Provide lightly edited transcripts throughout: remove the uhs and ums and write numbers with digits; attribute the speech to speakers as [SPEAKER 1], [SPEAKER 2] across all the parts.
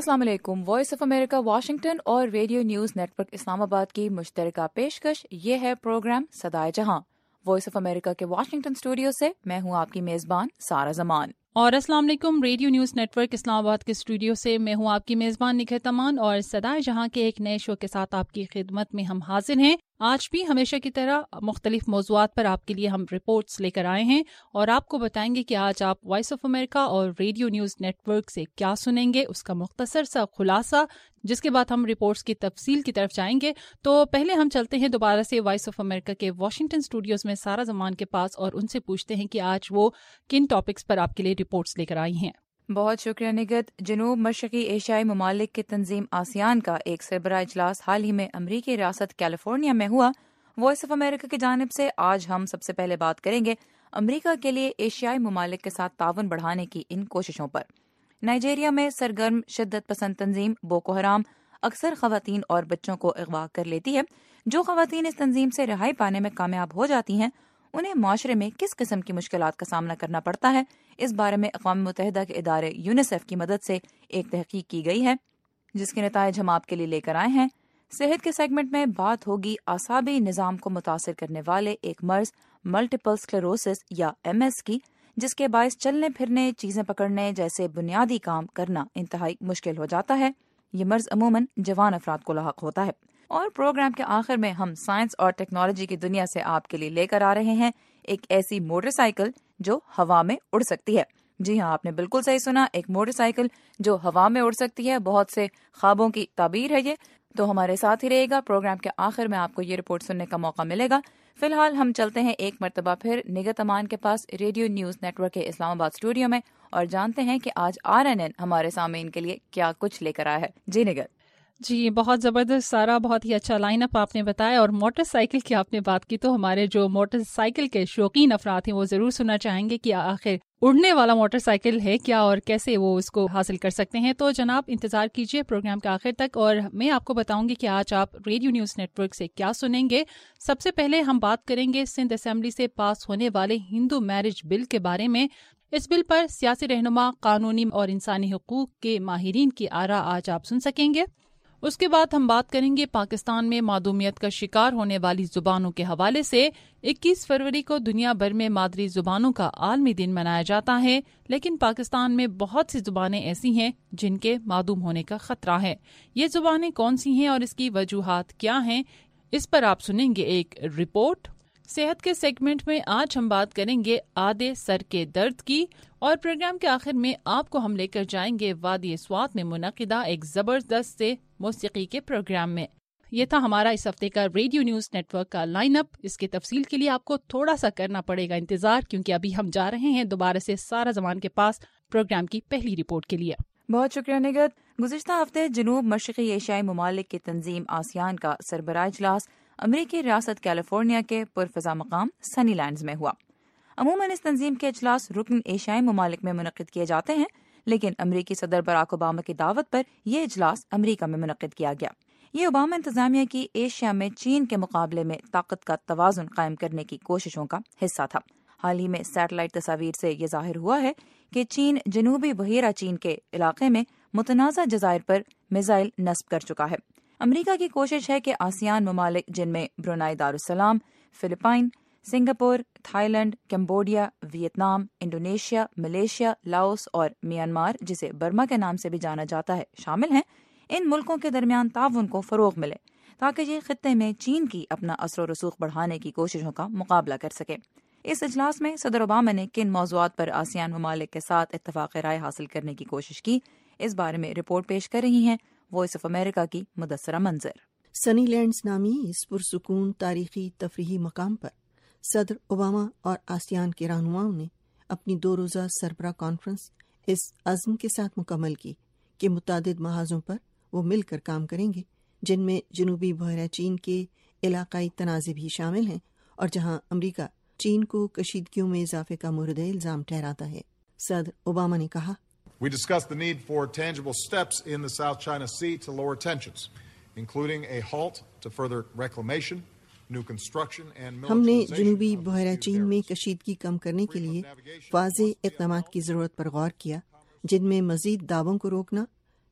[SPEAKER 1] السلام علیکم. Voice of America Washington اور radio news network Islamabad کی مشترکہ پیشکش. یہ ہے پروگرام صدائے جہاں. وائس آف امریکہ کے واشنگٹن اسٹوڈیو سے میں ہوں آپ کی میزبان سارہ زمان.
[SPEAKER 2] اور السلام علیکم. Radio news network Islamabad کے اسٹوڈیو سے میں ہوں آپ کی میزبان نکھت امان اور صدائے جہاں کے ایک نئے شو کے ساتھ آپ کی خدمت میں ہم حاضر ہیں. آج بھی ہمیشہ کی طرح مختلف موضوعات پر آپ کے لیے ہم رپورٹس لے کر آئے ہیں اور آپ کو بتائیں گے کہ آج آپ وائس آف امریکہ اور ریڈیو نیوز نیٹ ورک سے کیا سنیں گے، اس کا مختصر سا خلاصہ، جس کے بعد ہم رپورٹس کی تفصیل کی طرف جائیں گے. تو پہلے ہم چلتے ہیں دوبارہ سے وائس آف امریکہ کے واشنگٹن اسٹوڈیوز میں سارہ زمان کے پاس اور ان سے پوچھتے ہیں کہ آج وہ کن ٹاپکس پر آپ کے لیے رپورٹس لے کر آئی ہیں.
[SPEAKER 1] بہت شکریہ نگت. جنوب مشرقی ایشیائی ممالک کی تنظیم آسیان کا ایک سربراہ اجلاس حال ہی میں امریکی ریاست کیلیفورنیا میں ہوا. وائس آف امریکہ کی جانب سے آج ہم سب سے پہلے بات کریں گے امریکہ کے لیے ایشیائی ممالک کے ساتھ تعاون بڑھانے کی ان کوششوں پر. نائجیریا میں سرگرم شدت پسند تنظیم بوکو حرام اکثر خواتین اور بچوں کو اغوا کر لیتی ہے. جو خواتین اس تنظیم سے رہائی پانے میں کامیاب ہو جاتی ہیں انہیں معاشرے میں کس قسم کی مشکلات کا سامنا کرنا پڑتا ہے، اس بارے میں اقوام متحدہ کے ادارے یونیسیف کی مدد سے ایک تحقیق کی گئی ہے جس کے نتائج ہم آپ کے لیے لے کر آئے ہیں. صحت کے سیگمنٹ میں بات ہوگی اعصابی نظام کو متاثر کرنے والے ایک مرض ملٹیپل اسکلیروسس یا MS کی، جس کے باعث چلنے پھرنے، چیزیں پکڑنے جیسے بنیادی کام کرنا انتہائی مشکل ہو جاتا ہے. یہ مرض عموماً جوان افراد کو لاحق ہوتا ہے. اور پروگرام کے آخر میں ہم سائنس اور ٹیکنالوجی کی دنیا سے آپ کے لیے لے کر آ رہے ہیں ایک ایسی موٹر سائیکل جو ہوا میں اڑ سکتی ہے. جی ہاں، آپ نے بالکل صحیح سنا، ایک موٹر سائیکل جو ہوا میں اڑ سکتی ہے. بہت سے خوابوں کی تعبیر ہے یہ. تو ہمارے ساتھ ہی رہے گا. پروگرام کے آخر میں آپ کو یہ رپورٹ سننے کا موقع ملے گا. فی الحال ہم چلتے ہیں ایک مرتبہ پھر نگت امان کے پاس ریڈیو نیوز نیٹ ورک کے اسلام آباد اسٹوڈیو میں اور جانتے ہیں کہ آج RNN ہمارے سامعین کے لیے کیا کچھ لے کر آیا ہے. جی نگت.
[SPEAKER 2] جی بہت زبردست سارا، بہت ہی اچھا لائن اپ آپ نے بتایا. اور موٹر سائیکل کی آپ نے بات کی تو ہمارے جو موٹر سائیکل کے شوقین افراد ہیں وہ ضرور سننا چاہیں گے کہ آخر اڑنے والا موٹر سائیکل ہے کیا اور کیسے وہ اس کو حاصل کر سکتے ہیں. تو جناب انتظار کیجئے پروگرام کے آخر تک اور میں آپ کو بتاؤں گی کہ آج آپ ریڈیو نیوز نیٹ ورک سے کیا سنیں گے. سب سے پہلے ہم بات کریں گے سندھ اسمبلی سے پاس ہونے والے ہندو میرج بل کے بارے میں. اس بل پر سیاسی رہنما، قانونی اور انسانی حقوق کے ماہرین کی آراء آج آپ سن سکیں گے. اس کے بعد ہم بات کریں گے پاکستان میں معدومیت کا شکار ہونے والی زبانوں کے حوالے سے. 21 فروری کو دنیا بھر میں مادری زبانوں کا عالمی دن منایا جاتا ہے، لیکن پاکستان میں بہت سی زبانیں ایسی ہیں جن کے معدوم ہونے کا خطرہ ہے. یہ زبانیں کون سی ہیں اور اس کی وجوہات کیا ہیں، اس پر آپ سنیں گے ایک رپورٹ. صحت کے سیگمنٹ میں آج ہم بات کریں گے آدھے سر کے درد کی اور پروگرام کے آخر میں آپ کو ہم لے کر جائیں گے وادی سوات میں منعقدہ ایک زبردست سے موسیقی کے پروگرام میں. یہ تھا ہمارا اس ہفتے کا ریڈیو نیوز نیٹ ورک کا لائن اپ. اس کی تفصیل کے لیے آپ کو تھوڑا سا کرنا پڑے گا انتظار، کیونکہ ابھی ہم جا رہے ہیں دوبارہ سے سارہ زمان کے پاس پروگرام کی پہلی رپورٹ کے لیے.
[SPEAKER 1] بہت شکریہ نگت. گزشتہ ہفتے جنوب مشرقی ایشیائی ممالک کی تنظیم آسیان کا سربراہ اجلاس امریکی ریاست کیلیفورنیا کے پرفضا مقام سنی لینڈز میں ہوا. عموماً اس تنظیم کے اجلاس رکن ایشیائی ممالک میں منعقد کیے جاتے ہیں، لیکن امریکی صدر براک اوباما کی دعوت پر یہ اجلاس امریکہ میں منعقد کیا گیا. یہ اوباما انتظامیہ کی ایشیا میں چین کے مقابلے میں طاقت کا توازن قائم کرنے کی کوششوں کا حصہ تھا. حال ہی میں سیٹلائٹ تصاویر سے یہ ظاہر ہوا ہے کہ چین جنوبی بحیرہ چین کے علاقے میں متنازع جزائر پر میزائل نصب کر چکا ہے. امریکہ کی کوشش ہے کہ آسیان ممالک جن میں Brunei Darussalam, Philippines, Singapore, Thailand, Cambodia, Vietnam, Indonesia, Malaysia, Laos اور میانمار، جسے برما کے نام سے بھی جانا جاتا ہے، شامل ہیں. ان ملکوں کے درمیان تعاون کو فروغ ملے تاکہ یہ خطے میں چین کی اپنا اثر و رسوخ بڑھانے کی کوششوں کا مقابلہ کر سکے. اس اجلاس میں صدر اوباما نے کن موضوعات پر آسیان ممالک کے ساتھ اتفاق رائے حاصل کرنے کی کوشش کی، اس بارے میں رپورٹ پیش کر رہی ہیں وائس آف امریکہ کی مدثرہ منظر.
[SPEAKER 3] سنی لینڈز نامی اس پرسکون تاریخی تفریحی مقام پر صدر اوباما اور آسیان کے رہنماؤں نے اپنی 2 روزہ سربراہ کانفرنس اس عزم کے ساتھ مکمل کی کہ متعدد محاذوں پر وہ مل کر کام کریں گے، جن میں جنوبی بحیرہ چین کے علاقائی تنازع بھی شامل ہیں اور جہاں امریکہ چین کو کشیدگیوں میں اضافے کا مورد الزام ٹھہراتا ہے. صدر اوباما نے کہا،
[SPEAKER 4] We discussed the need for tangible steps in the South China Sea to lower tensions, including a halt to further reclamation, new construction and
[SPEAKER 3] ہم نے
[SPEAKER 4] militarization
[SPEAKER 3] جنوبی
[SPEAKER 4] of the
[SPEAKER 3] بحیرہ
[SPEAKER 4] sea
[SPEAKER 3] چین میں
[SPEAKER 4] areas.
[SPEAKER 3] کشیدگی کم کرنے کے لیے واضح اقدامات کی ضرورت پر غور کیا، جن میں مزید دعووں کو روکنا،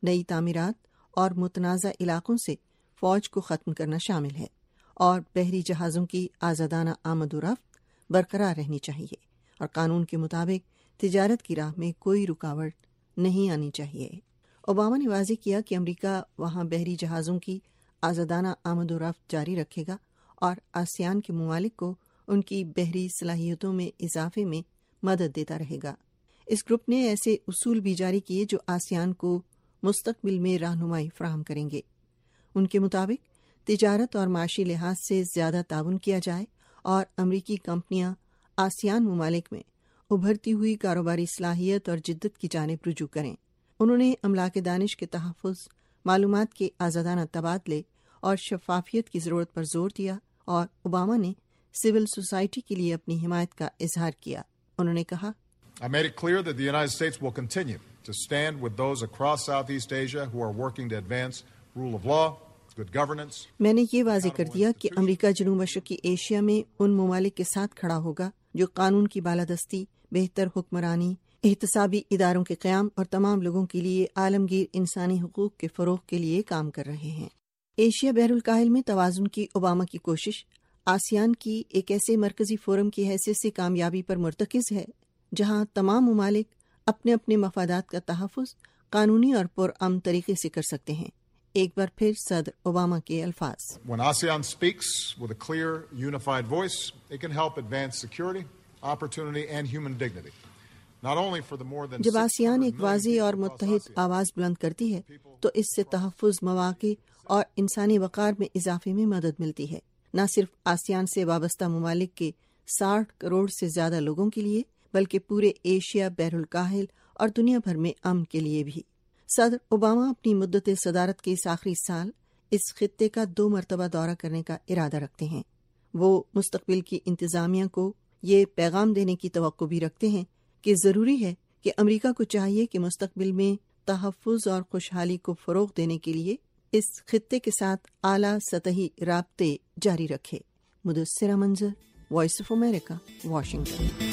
[SPEAKER 3] نئی تعمیرات اور متنازع علاقوں سے فوج کو ختم کرنا شامل ہے، اور بحری جہازوں کی آزادانہ آمد و رفت برقرار رہنی چاہیے، اور قانون کے مطابق تجارت کی راہ میں کوئی رکاوٹ نہیں آنی چاہیے۔ اوباما نے واضح کیا کہ امریکہ وہاں بحری جہازوں کی آزادانہ آمد و رفت جاری رکھے گا اور آسیان کے ممالک کو ان کی بحری صلاحیتوں میں اضافے میں مدد دیتا رہے گا۔ اس گروپ نے ایسے اصول بھی جاری کیے جو آسیان کو مستقبل میں رہنمائی فراہم کریں گے۔ ان کے مطابق تجارت اور معاشی لحاظ سے زیادہ تعاون کیا جائے اور امریکی کمپنیاں آسیان ممالک میں ابھرتی ہوئی کاروباری صلاحیت اور جدت کی جانب رجوع کریں۔ انہوں نے املاک دانش کے تحفظ، معلومات کے آزادانہ تبادلے اور شفافیت کی ضرورت پر زور دیا، اور اوباما نے سول سوسائٹی کے لیے اپنی حمایت کا اظہار کیا۔ انہوں نے کہا،
[SPEAKER 4] I made it clear that the United States will continue to stand with those across Southeast Asia who are working to advance rule of law, good governance.
[SPEAKER 3] میں نے یہ واضح کر دیا کہ امریکہ جنوب مشرقی ایشیا میں ان ممالک کے ساتھ کھڑا ہوگا جو قانون کی بالادستی، بہتر حکمرانی، احتسابی اداروں کے قیام اور تمام لوگوں کے لیے عالمگیر انسانی حقوق کے فروغ کے لیے کام کر رہے ہیں۔ ایشیا بحر الکاہل میں توازن کی اوباما کی کوشش آسیان کی ایک ایسے مرکزی فورم کی حیثیت سے کامیابی پر مرتکز ہے جہاں تمام ممالک اپنے اپنے مفادات کا تحفظ قانونی اور پرامن طریقے سے کر سکتے ہیں۔ ایک بار پھر صدر اوباما کے الفاظ،
[SPEAKER 4] When ASEAN speaks with a clear, unified voice, it can help advance security, opportunity, and human dignity. Not only for the more than
[SPEAKER 3] جب آسیان ایک
[SPEAKER 4] 600
[SPEAKER 3] واضح
[SPEAKER 4] million
[SPEAKER 3] اور
[SPEAKER 4] people
[SPEAKER 3] متحد
[SPEAKER 4] across ASEAN,
[SPEAKER 3] آواز بلند کرتی ہے تو اس سے تحفظ، مواقع اور انسانی وقار میں اضافے میں مدد ملتی ہے، نہ صرف آسیان سے وابستہ ممالک کے 60 کروڑ سے زیادہ لوگوں کے لیے بلکہ پورے ایشیا، بحر الکاہل اور دنیا بھر میں امن کے لیے بھی۔ صدر اوباما اپنی مدت صدارت کے اس آخری سال اس خطے کا 2 مرتبہ دورہ کرنے کا ارادہ رکھتے ہیں۔ وہ مستقبل کی انتظامیہ کو یہ پیغام دینے کی توقع بھی رکھتے ہیں کہ ضروری ہے کہ امریکہ کو چاہیے کہ مستقبل میں تحفظ اور خوشحالی کو فروغ دینے کے لیے اس خطے کے ساتھ اعلیٰ سطحی رابطے جاری رکھے۔ Mudassira Manzar, voice of America, Washington.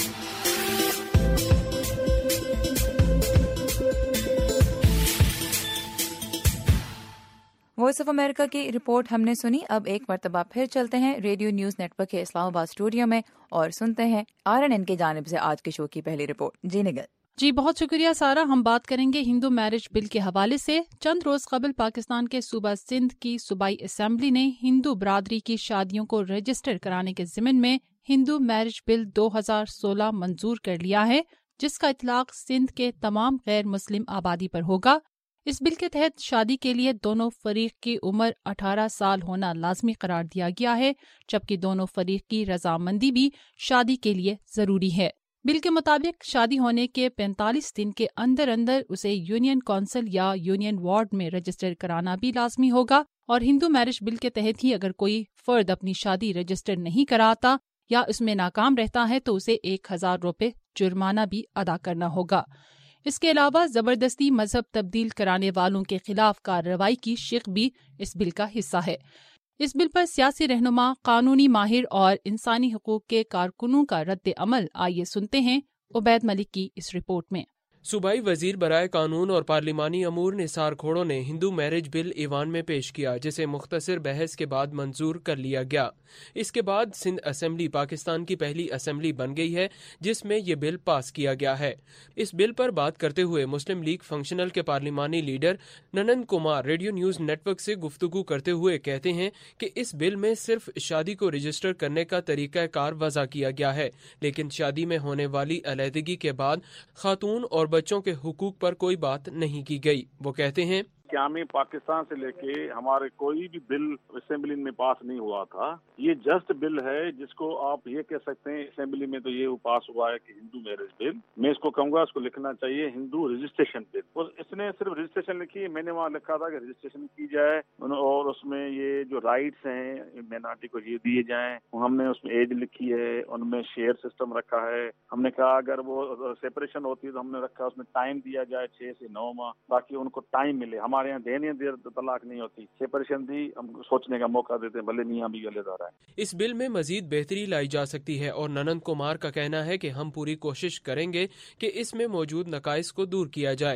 [SPEAKER 1] Voice of America کی رپورٹ ہم نے سنی۔ اب ایک مرتبہ پھر چلتے ہیں ریڈیو نیوز نیٹ ورک کے اسلام آباد اسٹوڈیو میں اور سنتے ہیں RNN کی جانب سے آج کے شو کی پہلی رپورٹ۔ جی نگل۔
[SPEAKER 2] جی بہت شکریہ سارا۔ ہم بات کریں گے ہندو میرج بل کے حوالے سے۔ چند روز قبل پاکستان کے صوبہ سندھ کی صوبائی اسمبلی نے ہندو برادری کی شادیوں کو رجسٹر کرانے کے ضمن میں ہندو میرج بل 2016 منظور کر لیا ہے، جس کا اطلاق سندھ کے تمام غیر مسلم آبادی پر ہوگا۔ اس بل کے تحت شادی کے لیے دونوں فریق کی عمر 18 سال ہونا لازمی قرار دیا گیا ہے، جبکہ دونوں فریق کی رضامندی بھی شادی کے لیے ضروری ہے۔ بل کے مطابق شادی ہونے کے 45 دن کے اندر اندر اسے یونین کونسل یا یونین وارڈ میں رجسٹر کرانا بھی لازمی ہوگا، اور ہندو میرج بل کے تحت ہی اگر کوئی فرد اپنی شادی رجسٹر نہیں کراتا یا اس میں ناکام رہتا ہے تو اسے 1000 روپے جرمانہ بھی ادا کرنا ہوگا۔ اس کے علاوہ زبردستی مذہب تبدیل کرانے والوں کے خلاف کارروائی کی شق بھی اس بل کا حصہ ہے۔ اس بل پر سیاسی رہنما، قانونی ماہر اور انسانی حقوق کے کارکنوں کا رد عمل آئیے سنتے ہیں عبید ملک کی اس رپورٹ میں۔
[SPEAKER 5] صوبائی وزیر برائے قانون اور پارلیمانی امور نثار کھوڑوں نے ہندو میرج بل ایوان میں پیش کیا، جسے مختصر بحث کے بعد منظور کر لیا گیا۔ اس کے بعد سندھ اسمبلی پاکستان کی پہلی اسمبلی بن گئی ہے جس میں یہ بل پاس کیا گیا ہے۔ اس بل پر بات کرتے ہوئے مسلم لیگ فنکشنل کے پارلیمانی leader Nand Kumar radio news network سے گفتگو کرتے ہوئے کہتے ہیں کہ اس بل میں صرف شادی کو رجسٹر کرنے کا طریقہ کار وضع کیا گیا ہے، لیکن شادی میں ہونے والی علیحدگی کے بعد خاتون اور بچوں کے حقوق پر کوئی بات نہیں کی گئی۔ وہ کہتے ہیں
[SPEAKER 6] قیام پاکستان سے لے کے ہمارے کوئی بھی بل اسمبلی میں پاس نہیں ہوا تھا۔ یہ جسٹ بل ہے جس کو آپ یہ کہہ سکتے ہیں اسمبلی میں تو یہ پاس ہوا ہے کہ ہندو میرج بل، میں اس کو کہوں گا اس کو لکھنا چاہیے ہندو رجسٹریشن بل۔ اور اس نے صرف رجسٹریشن لکھی ہے، میں نے وہاں لکھا تھا کہ رجسٹریشن کی جائے اور اس میں یہ جو رائٹس ہیں مائنارٹی کو یہ دیے جائیں۔ ہم نے اس میں ایج لکھی ہے، ان میں شیئر سسٹم رکھا ہے۔ ہم نے کہا اگر وہ سیپریشن ہوتی ہے تو ہم نے رکھا اس میں ٹائم دیا جائے 6 سے 9 ماہ تاکہ ان کو ٹائم ملے۔ ہمارے یہاں دینی دیر طلاق نہیں ہوتی، سیپریشن دی ہم سوچنے کا موقع دیتے ہیں، بھلے میاں بھی گلے دار ہے۔
[SPEAKER 5] اس بل میں مزید بہتری لائی جا سکتی ہے اور ننند کمار کا کہنا ہے کہ ہم پوری کوشش کریں گے کہ اس میں موجود نقائص کو دور کیا جائے۔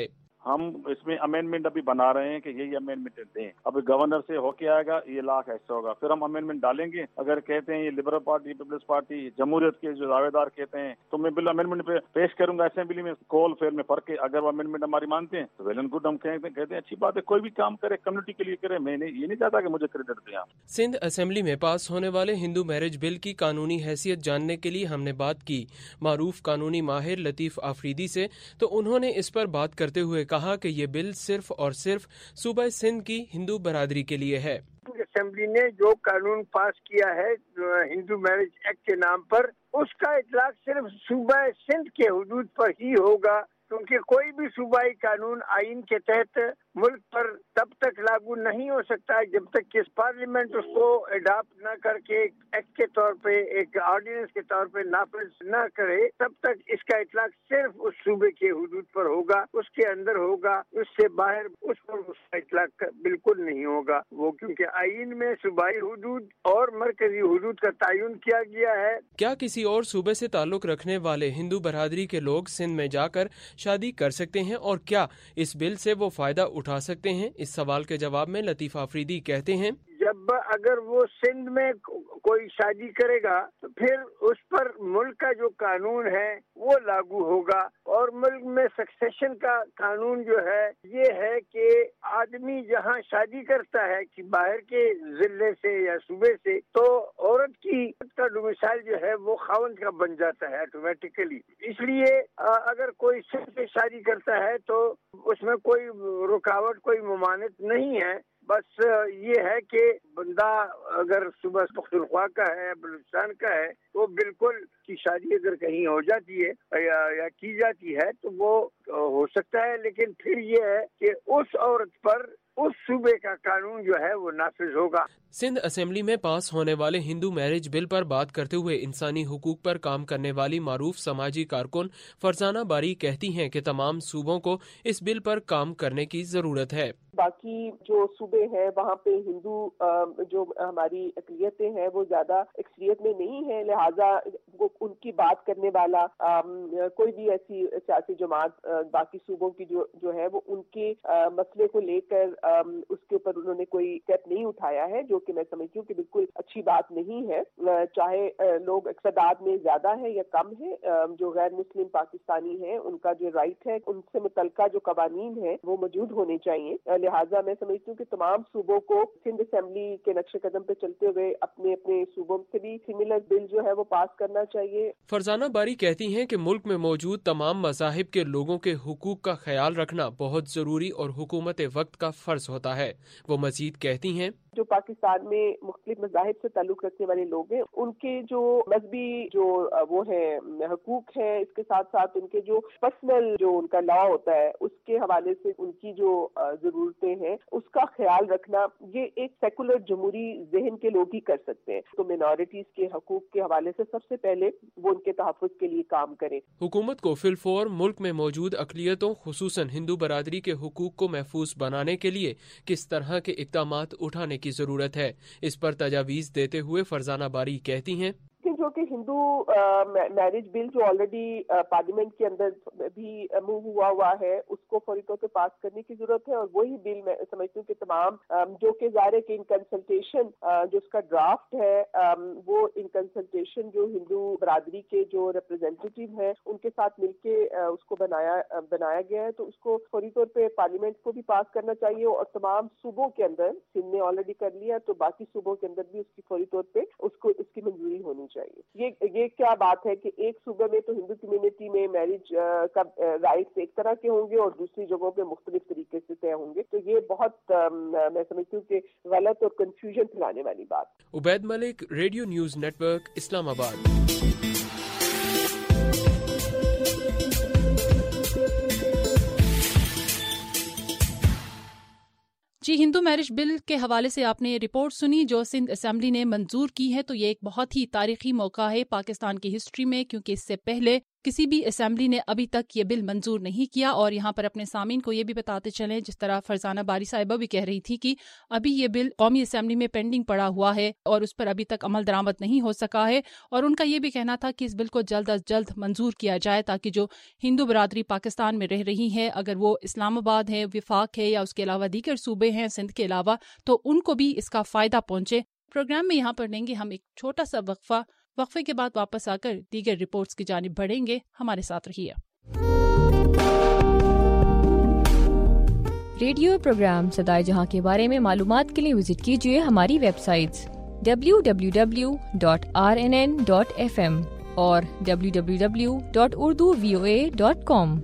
[SPEAKER 6] ہم اس میں امینڈمنٹ ابھی بنا رہے ہیں کہ یہ امینڈمنٹ دیں. اب گورنر سے ہو کے آئے گا یہ لاکھ ایسا ہوگا, پھر ہم امینڈمنٹ ڈالیں گے. اگر کہتے ہیں یہ لبرل پارٹی, پیپلز پارٹی, جمہوریت کے جو دعوے دار کہتے ہیں تو میں بل امینڈمنٹ پہ پیش کروں گا اسمبلی میں, کول فیل میں پڑھ کے. اگر وہ امینڈمنٹ ہماری مانتے ہیں تو ویل اینڈ گڈ, ہم کہتے ہیں اچھی بات ہے, کوئی بھی کام کرے کمیونٹی کے لیے کرے. میں یہ نہیں چاہتا کہ مجھے کریڈٹ دیں.
[SPEAKER 5] سندھ اسمبلی میں پاس ہونے والے ہندو میرج بل کی قانونی حیثیت جاننے کے لیے ہم نے بات کی معروف قانونی ماہر لطیف آفریدی سے, تو انہوں نے اس پر بات کرتے ہوئے کہا کہ یہ بل صرف اور صرف صوبہ سندھ کی ہندو برادری کے لیے ہے.
[SPEAKER 7] اسمبلی نے جو قانون پاس کیا ہے ہندو میرج ایکٹ کے نام پر, اس کا اطلاق صرف صوبہ سندھ کے حدود پر ہی ہوگا, کیونکہ کوئی بھی صوبائی قانون آئین کے تحت ملک پر تب تک لاگو نہیں ہو سکتا ہے جب تک کہ پارلیمنٹ اس کو اڈاپٹ نہ کر کے ایکٹ کے طور پہ, ایک آرڈیننس کے طور پہ نافذ نہ کرے. تب تک اس کا اطلاق صرف اس صوبے کے حدود پر ہوگا, اس کے اندر ہوگا, اس سے باہر اس پر اس کا اطلاق بالکل نہیں ہوگا. وہ کیونکہ آئین میں صوبائی حدود اور مرکزی حدود کا تعین کیا گیا ہے.
[SPEAKER 5] کیا کسی اور صوبے سے تعلق رکھنے والے ہندو برادری کے لوگ سندھ میں جا کر شادی کر سکتے ہیں, اور کیا اس بل سے وہ فائدہ اٹھا سکتے ہیں؟ اس سوال کے جواب میں لطیف آفریدی کہتے ہیں,
[SPEAKER 7] جب اگر وہ سندھ میں کوئی شادی کرے گا تو پھر اس پر ملک کا جو قانون ہے وہ لاگو ہوگا, اور ملک میں سکسیشن کا قانون جو ہے یہ ہے کہ آدمی جہاں شادی کرتا ہے کہ باہر کے ضلع سے یا صوبے سے, تو عورت کا ڈومیسائل جو ہے وہ خاوند کا بن جاتا ہے آٹومیٹیکلی. اس لیے اگر کوئی سندھ سے شادی کرتا ہے تو اس میں کوئی رکاوٹ, کوئی ممانعت نہیں ہے. بس یہ ہے کہ بندہ اگر صوبہ پختونخوا کا ہے, بلوچستان کا ہے, تو بالکل کی شادی اگر کہیں ہو جاتی ہے یا کی جاتی ہے تو وہ ہو سکتا ہے, لیکن پھر یہ ہے کہ اس عورت پر اس صوبے کا قانون جو ہے وہ نافذ ہوگا.
[SPEAKER 5] سندھ اسمبلی میں پاس ہونے والے ہندو میرج بل پر بات کرتے ہوئے انسانی حقوق پر کام کرنے والی معروف سماجی کارکن فرزانہ باری کہتی ہیں کہ تمام صوبوں کو اس بل پر کام کرنے کی ضرورت ہے.
[SPEAKER 8] باقی جو صوبے ہیں وہاں پہ ہندو جو ہماری اقلیتیں ہیں وہ زیادہ اکثریت میں نہیں ہیں, لہٰذا ان کی بات کرنے والا کوئی بھی ایسی سیاسی جماعت باقی صوبوں کی جو ہے وہ ان کے مسئلے کو لے کر اس کے اوپر انہوں نے کوئی اسٹیپ نہیں اٹھایا ہے, جو کہ میں سمجھتی ہوں کہ بالکل اچھی بات نہیں ہے. چاہے لوگ تعداد میں زیادہ ہے یا کم ہے, جو غیر مسلم پاکستانی ہیں ان کا جو رائٹ ہے, ان سے متعلقہ جو قوانین ہیں وہ موجود ہونے چاہیے. لہٰذا میں سمجھتی ہوں کہ تمام صوبوں کو سندھ اسمبلی کے نقش قدم پہ چلتے ہوئے اپنے اپنے صوبوں سے بھی سملر بل جو ہے وہ پاس کرنا چاہیے.
[SPEAKER 5] فرزانہ باری کہتی ہیں کہ ملک میں موجود تمام مذاہب کے لوگوں کے حقوق کا خیال رکھنا بہت ضروری اور حکومت وقت کا فرض ہوتا ہے. وہ مزید کہتی ہیں,
[SPEAKER 8] جو پاکستان میں مختلف مذاہب سے تعلق رکھنے والے لوگ ہیں ان کے جو مذہبی جو وہ ہیں حقوق ہیں, اس کے ساتھ ساتھ ان کے جو پرسنل جو ان کا لا ہوتا ہے اس کے حوالے سے ان کی جو ضرورتیں ہیں اس کا خیال رکھنا, یہ ایک سیکولر جمہوری ذہن کے لوگ ہی کر سکتے ہیں. تو مینارٹیز کے حقوق کے حوالے سے سب سے پہلے وہ ان کے تحفظ کے لیے کام کریں.
[SPEAKER 5] حکومت کو فی الفور ملک میں موجود اقلیتوں خصوصاً ہندو برادری کے حقوق کو محفوظ بنانے کے لیے کس طرح کے اقدامات اٹھانے کی ضرورت ہے, اس پر تجاویز دیتے ہوئے فرزانہ باری کہتی ہیں
[SPEAKER 8] جو کہ ہندو میرج بل جو آلریڈی پارلیمنٹ کے اندر بھی موو ہوا ہے اس کو فوری طور پہ پاس کرنے کی ضرورت ہے. اور وہی بل میں سمجھتی ہوں کہ تمام جو کہ ظاہر ہے کہ ان کنسلٹیشن جو اس کا ڈرافٹ ہے وہ ان کنسلٹیشن جو ہندو برادری کے جو ریپرزینٹیٹیو ہیں ان کے ساتھ مل کے اس کو بنایا گیا ہے. تو اس کو فوری طور پہ پارلیمنٹ کو بھی پاس کرنا چاہیے, اور تمام صوبوں کے اندر, سندھ نے آلریڈی کر لیا تو باقی صوبوں کے اندر بھی اس کی فوری طور پہ اس کی منظوری ہونی چاہیے. یہ کیا بات ہے کہ ایک صوبے میں تو ہندو کمیونٹی میں میرج کا رائٹس ایک طرح کے ہوں گے اور دوسری جگہوں پہ مختلف طریقے سے طے ہوں گے. تو یہ بہت میں سمجھتی ہوں کہ غلط اور کنفیوژن پھیلانے والی بات.
[SPEAKER 5] Ubaid Malik, radio news network, Islamabad.
[SPEAKER 2] جی, ہندو میرج بل کے حوالے سے آپ نے رپورٹ سنی جو سندھ اسمبلی نے منظور کی ہے. تو یہ ایک بہت ہی تاریخی موقع ہے پاکستان کی ہسٹری میں, کیونکہ اس سے پہلے किसी भी असेंबली ने अभी तक ये बिल मंजूर नहीं किया। और यहाँ पर अपने सामीन को ये भी बताते चलें, जिस तरह फरजाना बारी साहिबा भी कह रही थी कि अभी ये बिल कौमी असेंबली में पेंडिंग पड़ा हुआ है और उस पर अभी तक अमल दरामद नहीं हो सका है। और उनका ये भी कहना था कि इस बिल को जल्द अज जल्द मंजूर किया जाए ताकि जो हिंदू बरादरी पाकिस्तान में रह रही है, अगर वो इस्लामाबाद है, विफाक है या उसके अलावा दीगर सूबे हैं सिंध के अलावा, तो उनको भी इसका फायदा पहुंचे। प्रोग्राम में यहाँ पर लेंगे हम एक छोटा सा वक्फे के बाद वापस आकर दीगर रिपोर्ट्स की जानिब बढ़ेंगे। हमारे साथ रहिए।
[SPEAKER 9] रेडियो प्रोग्राम सदाए जहां के बारे में मालूमात के लिए विजिट कीजिए हमारी वेबसाइट्स www.rnn.fm और www.urduvoa.com।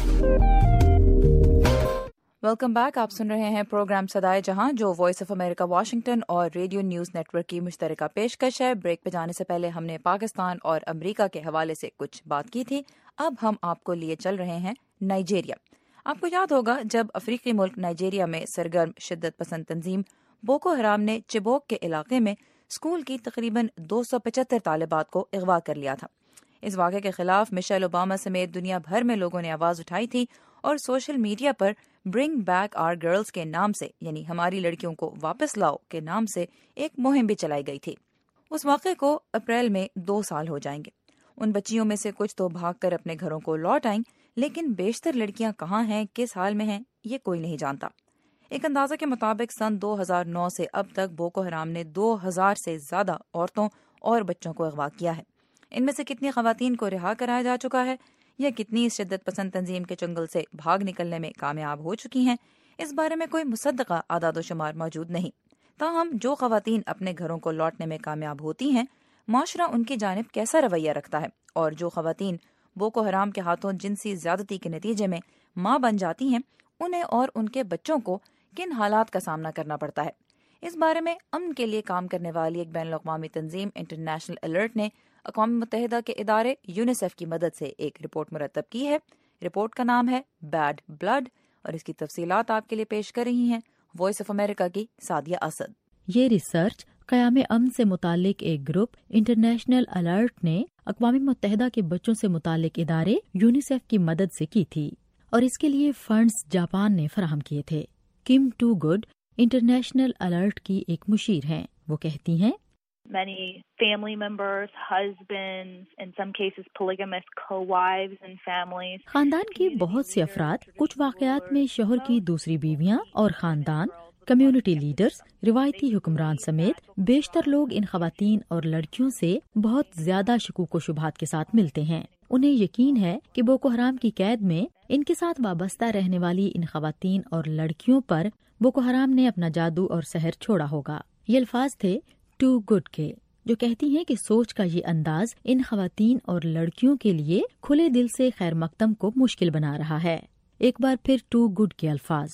[SPEAKER 1] Welcome back. आप सुन रहे हैं प्रोग्राम सदाए जहां, जो वॉइस ऑफ अमेरिका वाशिंगटन और रेडियो न्यूज नेटवर्क की मुश्तरका पेशकश है। ब्रेक पे जाने से पहले हमने पाकिस्तान और अमेरिका के हवाले से कुछ बात की थी। अब हम आपको लिए चल रहे हैं नाइजीरिया। आपको याद होगा जब अफ्रीकी मुल्क नाइजीरिया में सरगर्म शिद्दत पसंद तंजीम बोको हराम ने चिबोक के इलाके में स्कूल की तकरीबन 275 तालिबात को अगवा कर लिया था। इस वाक़े के खिलाफ मिशेल ओबामा समेत दुनिया भर में लोगों ने आवाज उठाई थी और सोशल मीडिया पर ब्रिंग बैक आवर गर्ल्स के नाम से, यानी हमारी लड़कियों को वापस लाओ के नाम से एक मुहिम भी चलाई गई थी। उस वाक़े को अप्रैल में 2 साल हो जाएंगे। उन बच्चियों में से कुछ तो भागकर अपने घरों को लौट आईं, लेकिन बेशतर लड़कियां कहाँ हैं, किस हाल में हैं, ये कोई नहीं जानता। एक अंदाजा के मुताबिक सन 2009 से अब तक बोको हराम ने 2000 से ज्यादा औरतों और बच्चों को अगवा किया है। इनमें से कितनी खवातीन को रिहा कराया जा चुका है या कितनी इस शिद्दत पसंद तंजीम के चंगुल से भाग निकलने में कामयाब हो चुकी हैं, इस बारे में कोई मुसद्दका आदाद शुमार मौजूद नहीं। ताहम जो खवातीन अपने घरों को लौटने में कामयाब होती हैं, माशरा उनकी जानिब कैसा रवैया रखता है, और जो खवातीन बोको हराम के हाथों जिनसी ज्यादती के नतीजे में माँ बन जाती हैं, उन्हें और उनके बच्चों को किन हालात का सामना करना पड़ता है। इस बारे में अमन के लिए काम करने वाली एक बैनुल अक़वामी तंजीम इंटरनेशनल अलर्ट ने अक़वाम मुत्तहिदा के इदारे यूनिसेफ की मदद से एक रिपोर्ट मुरतब की है। रिपोर्ट का नाम है बैड ब्लड और इसकी तफसीलात आपके लिए पेश कर रही हैं वॉइस ऑफ अमेरिका की सादिया असद।
[SPEAKER 10] ये रिसर्च क़याम अमन से मुतालिक एक ग्रुप इंटरनेशनल अलर्ट ने अक़वाम मुत्तहिदा के बच्चों से मुतालिक इदारे यूनिसेफ की मदद से की थी और इसके लिए फंड्स जापान ने फराहम किए थे। किम टू गुड इंटरनेशनल अलर्ट की एक मुशीर हैं। वो कहती हैं,
[SPEAKER 11] Many family members, husbands, in some cases polygamous co-wives and families.
[SPEAKER 10] खानदान के बहुत से अफराद, कुछ वाक़यात में शोहर की दूसरी बीवियां और खानदान, कम्युनिटी लीडर्स, रिवायती हुक्मरान समेत बेशतर लोग इन खवातीन और लड़कियों से बहुत ज्यादा शकूक व शुबहात के साथ मिलते हैं। उन्हें यकीन है कि बोको हराम की कैद में इनके साथ वाबस्ता रहने वाली इन खवातीन और लड़कियों पर बोको हराम ने अपना जादू और सहर छोड़ा होगा। ये अल्फाज थे टू गुड के, जो कहती हैं कि सोच का ये अंदाज इन खवातीन और लड़कियों के लिए खुले दिल से खैर मकदम को मुश्किल बना रहा है। एक बार फिर टू गुड के अल्फाज।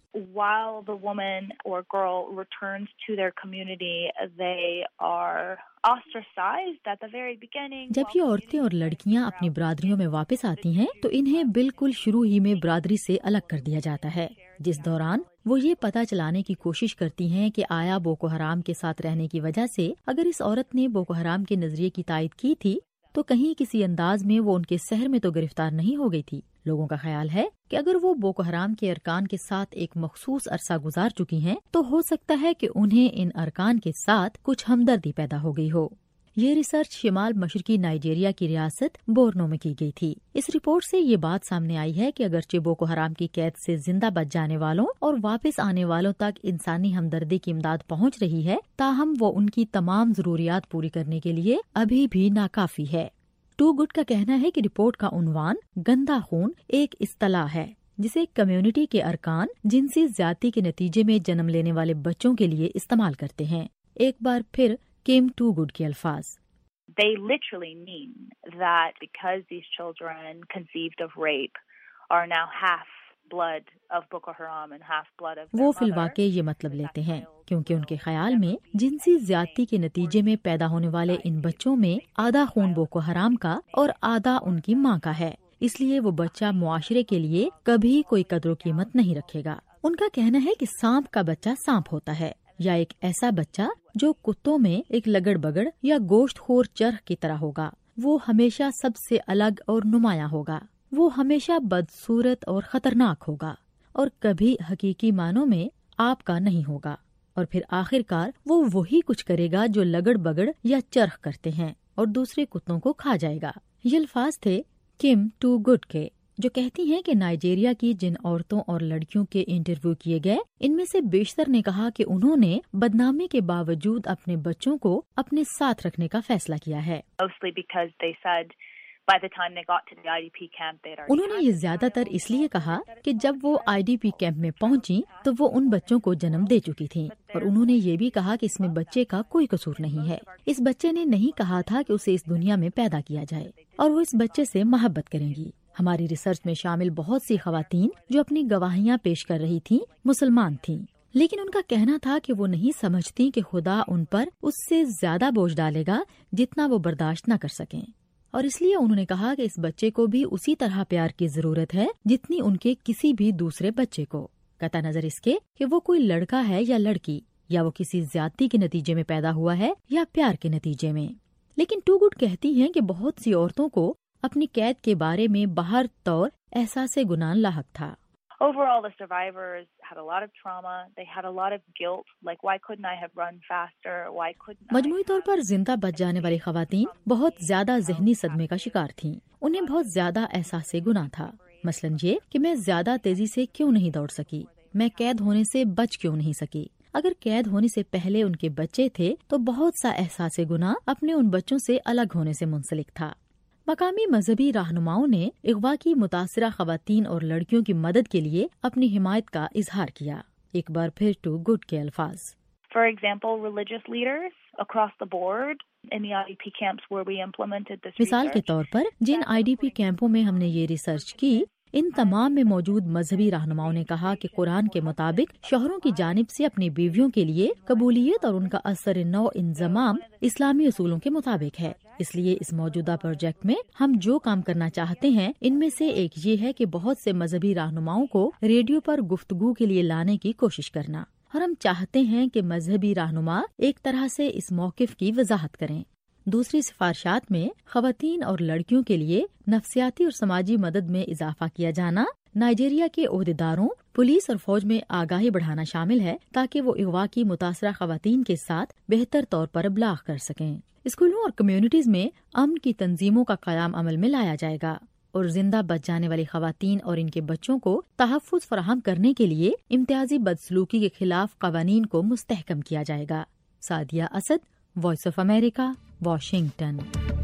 [SPEAKER 11] While the woman or girl returns to their community, they are ostracized at the very beginning.
[SPEAKER 10] जब ये औरतें और लड़कियां अपनी बरादरियों में वापस आती हैं, तो इन्हें बिल्कुल शुरू ही में बरादरी से अलग कर दिया जाता है, जिस दौरान वो ये पता चलाने की कोशिश करती हैं कि आया बोको हराम के साथ रहने की वजह से अगर इस औरत ने बोको हराम के नजरिए की तायद की थी तो कहीं किसी अंदाज में वो उनके शहर में तो गिरफ्तार नहीं हो गई थी। लोगों का ख्याल है कि अगर वो बोको हराम के अरकान के साथ एक मखसूस अरसा गुजार चुकी हैं, तो हो सकता है कि उन्हें इन अरकान के साथ कुछ हमदर्दी पैदा हो गई हो। ये रिसर्च शिमाल मशरकी नाइजीरिया की रियासत बोर्नो में की गई थी। इस रिपोर्ट से ये बात सामने आई है कि अगरचे बोको हराम की कैद से जिंदा बच जाने वालों और वापस आने वालों तक इंसानी हमदर्दी की इमदाद पहुंच रही है, ताहम वो उनकी तमाम जरूरियात पूरी करने के लिए अभी भी नाकाफी है। टू गुड का कहना है कि रिपोर्ट का उन्वान गंदा खून एक इस्तिलाह है जिसे कम्युनिटी के अरकान जिनसी ज्यादती के नतीजे में जन्म लेने वाले बच्चों के लिए इस्तेमाल करते हैं। एक बार फिर केम टू गुड के अल्फाज।
[SPEAKER 11] They literally mean that because these children conceived of rape are now half blood of Boko Haram and half blood of their
[SPEAKER 10] वो
[SPEAKER 11] mother.
[SPEAKER 10] फिलवाके ये मतलब लेते हैं क्योंकि उनके ख्याल में जिनसी ज्यादती के नतीजे में पैदा होने वाले इन बच्चों में आधा खून बोको हराम का और आधा उनकी माँ का है, इसलिए वो बच्चा मुआशरे के लिए कभी कोई कदर कीमत नहीं रखेगा। उनका कहना है कि सांप का बच्चा सांप होता है या एक ऐसा बच्चा जो कुत्तों में एक लगड़ बगड़ या गोश्तखोर चरख की तरह होगा وہ ہمیشہ سب سے الگ اور نمایاں ہوگا، وہ ہمیشہ بدصورت اور خطرناک ہوگا اور کبھی حقیقی معنوں میں آپ کا نہیں ہوگا، اور پھر آخر کار وہ وہی کچھ کرے گا جو لگڑ بگڑ یا چرخ کرتے ہیں اور دوسرے کتوں کو کھا جائے گا۔ یہ الفاظ تھے کم ٹو گڈ کے، جو کہتی ہیں کہ نائجیریا کی جن عورتوں اور لڑکیوں کے انٹرویو کیے گئے ان میں سے بیشتر نے کہا کہ انہوں نے بدنامی کے باوجود اپنے بچوں کو اپنے ساتھ رکھنے کا فیصلہ کیا ہے۔ انہوں نے یہ زیادہ تر اس لیے کہا کہ جب وہ IDP کیمپ میں پہنچی تو وہ ان بچوں کو جنم دے چکی تھیں، اور انہوں نے یہ بھی کہا کہ اس میں بچے کا کوئی قصور نہیں ہے۔ اس بچے نے نہیں کہا تھا کہ اسے اس دنیا میں پیدا کیا جائے اور وہ اس بچے سے محبت کریں گی۔ ہماری ریسرچ میں شامل بہت سی خواتین جو اپنی گواہیاں پیش کر رہی تھیں مسلمان تھیں، لیکن ان کا کہنا تھا کہ وہ نہیں سمجھتی کہ خدا ان پر اس سے زیادہ بوجھ ڈالے گا جتنا وہ برداشت نہ کر سکیں، اور اس لیے انہوں نے کہا کہ اس بچے کو بھی اسی طرح پیار کی ضرورت ہے جتنی ان کے کسی بھی دوسرے بچے کو، قطع نظر اس کے کہ وہ کوئی لڑکا ہے یا لڑکی، یا وہ کسی زیادتی کے نتیجے میں پیدا ہوا ہے یا پیار کے نتیجے میں۔ لیکن ٹو گڈ کہتی ہیں کہ بہت سی عورتوں کو اپنی قید کے بارے میں باہر طور احساس گناہ لاحق تھا۔
[SPEAKER 11] Overall, the survivors had a lot of trauma. They had a lot of guilt, like why couldn't I have run faster? Why couldn't I?
[SPEAKER 10] مجموعی طور پر زندہ بچ جانے والی خواتین بہت زیادہ ذہنی صدمے کا شکار تھیں، انہیں بہت زیادہ احساس گناہ تھا، مثلاً یہ کہ میں زیادہ تیزی سے کیوں نہیں دوڑ سکی، میں قید ہونے سے بچ کیوں نہیں سکی۔ اگر قید ہونے سے پہلے ان کے بچے تھے تو بہت سا احساس گناہ اپنے ان بچوں سے الگ ہونے سے منسلک تھا۔ مقامی مذہبی رہنماؤں نے اغوا کی متاثرہ خواتین اور لڑکیوں کی مدد کے لیے اپنی حمایت کا اظہار کیا۔ ایک بار پھر ٹو گڈ کے الفاظ۔
[SPEAKER 11] For example, religious leaders across the board in the IDP camps where we implemented this research.
[SPEAKER 10] مثال کے طور پر جن IDP کیمپوں میں ہم نے یہ ریسرچ کی، ان تمام میں موجود مذہبی رہنماؤں نے کہا کہ قرآن کے مطابق شوہروں کی جانب سے اپنی بیویوں کے لیے قبولیت اور ان کا اثر نو انضمام اسلامی اصولوں کے مطابق ہے۔ اس لیے اس موجودہ پروجیکٹ میں ہم جو کام کرنا چاہتے ہیں ان میں سے ایک یہ ہے کہ بہت سے مذہبی رہنماؤں کو ریڈیو پر گفتگو کے لیے لانے کی کوشش کرنا، اور ہم چاہتے ہیں کہ مذہبی رہنما ایک طرح سے اس موقف کی وضاحت کریں۔ دوسری سفارشات میں خواتین اور لڑکیوں کے لیے نفسیاتی اور سماجی مدد میں اضافہ کیا جانا، نائجیریا کے عہدیداروں، پولیس اور فوج میں آگاہی بڑھانا شامل ہے تاکہ وہ اغوا کی متاثرہ خواتین کے ساتھ بہتر طور پر ابلاغ کر سکیں۔ اسکولوں اور کمیونٹیز میں امن کی تنظیموں کا قیام عمل میں لایا جائے گا، اور زندہ بچ جانے والی خواتین اور ان کے بچوں کو تحفظ فراہم کرنے کے لیے امتیازی بدسلوکی کے خلاف قوانین کو مستحکم کیا جائے گا۔ Sadia Asad, voice of America, Washington.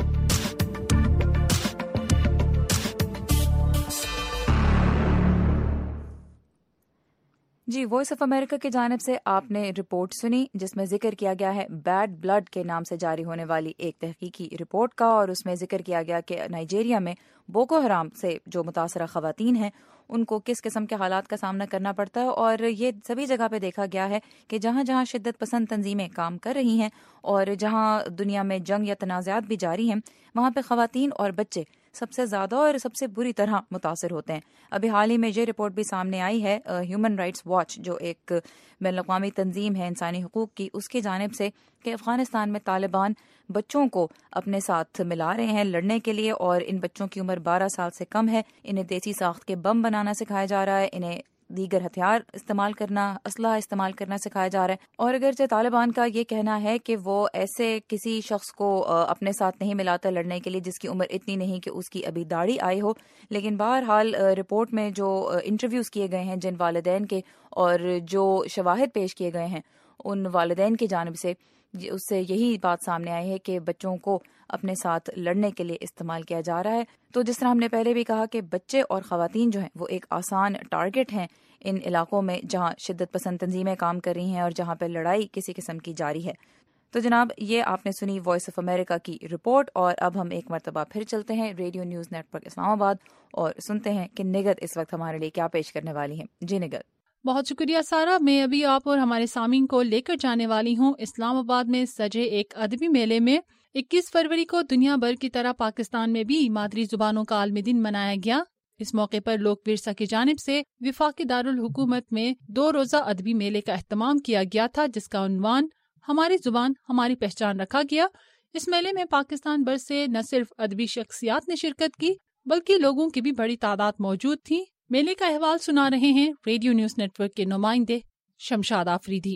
[SPEAKER 1] جی، وائس آف امریکہ کی جانب سے آپ نے رپورٹ سنی جس میں ذکر کیا گیا ہے بیڈ بلڈ کے نام سے جاری ہونے والی ایک تحقیقی رپورٹ کا، اور اس میں ذکر کیا گیا کہ نائجیریا میں بوکو حرام سے جو متاثرہ خواتین ہیں ان کو کس قسم کے حالات کا سامنا کرنا پڑتا ہے، اور یہ سبھی جگہ پہ دیکھا گیا ہے کہ جہاں جہاں شدت پسند تنظیمیں کام کر رہی ہیں اور جہاں دنیا میں جنگ یا تنازعات بھی جاری ہیں، وہاں پہ خواتین اور بچے سب سے زیادہ اور سب سے بری طرح متاثر ہوتے ہیں۔ ابھی حال ہی میں یہ رپورٹ بھی سامنے آئی ہے ہیومن رائٹس واچ، جو ایک بین الاقوامی تنظیم ہے انسانی حقوق کی، اس کی جانب سے کہ افغانستان میں طالبان بچوں کو اپنے ساتھ ملا رہے ہیں لڑنے کے لیے، اور ان بچوں کی عمر 12 سال سے کم ہے، انہیں دیسی ساخت کے بم بنانا سکھایا جا رہا ہے، انہیں دیگر ہتھیار استعمال کرنا، اسلحہ استعمال کرنا سکھایا جا رہا ہے۔ اور اگرچہ طالبان کا یہ کہنا ہے کہ وہ ایسے کسی شخص کو اپنے ساتھ نہیں ملاتا لڑنے کے لیے جس کی عمر اتنی نہیں کہ اس کی ابھی داڑھی آئی ہو، لیکن بہرحال رپورٹ میں جو انٹرویوز کیے گئے ہیں جن والدین کے اور جو شواہد پیش کیے گئے ہیں ان والدین کی جانب سے، اس سے یہی بات سامنے آئی ہے کہ بچوں کو اپنے ساتھ لڑنے کے لیے استعمال کیا جا رہا ہے۔ تو جس طرح ہم نے پہلے بھی کہا کہ بچے اور خواتین جو ہیں وہ ایک آسان ٹارگٹ ہیں ان علاقوں میں جہاں شدت پسند تنظیمیں کام کر رہی ہیں اور جہاں پہ لڑائی کسی قسم کی جاری ہے۔ تو جناب، یہ آپ نے سنی وائس آف امریکہ کی رپورٹ، اور اب ہم ایک مرتبہ پھر چلتے ہیں radio news network Islamabad اور سنتے ہیں کہ نگت اس وقت ہمارے لیے کیا پیش کرنے والی ہیں۔ جی نگت۔
[SPEAKER 2] بہت شکریہ سارا۔ میں ابھی آپ اور ہمارے سامعین کو لے کر جانے والی ہوں اسلام آباد میں سجے ایک ادبی میلے میں 21 فروری کو دنیا بھر کی طرح پاکستان میں بھی مادری زبانوں کا عالمی دن منایا گیا۔ اس موقع پر لوک ورثہ کی جانب سے وفاقی دارالحکومت میں 2 روزہ ادبی میلے کا اہتمام کیا گیا تھا، جس کا عنوان ہماری زبان ہماری پہچان رکھا گیا۔ اس میلے میں پاکستان بھر سے نہ صرف ادبی شخصیات نے شرکت کی بلکہ لوگوں کی بھی بڑی تعداد موجود تھی۔ میلے کا احوال سنا رہے ہیں ریڈیو نیوز نیٹ ورک کے نمائندے شمشاد آفریدی۔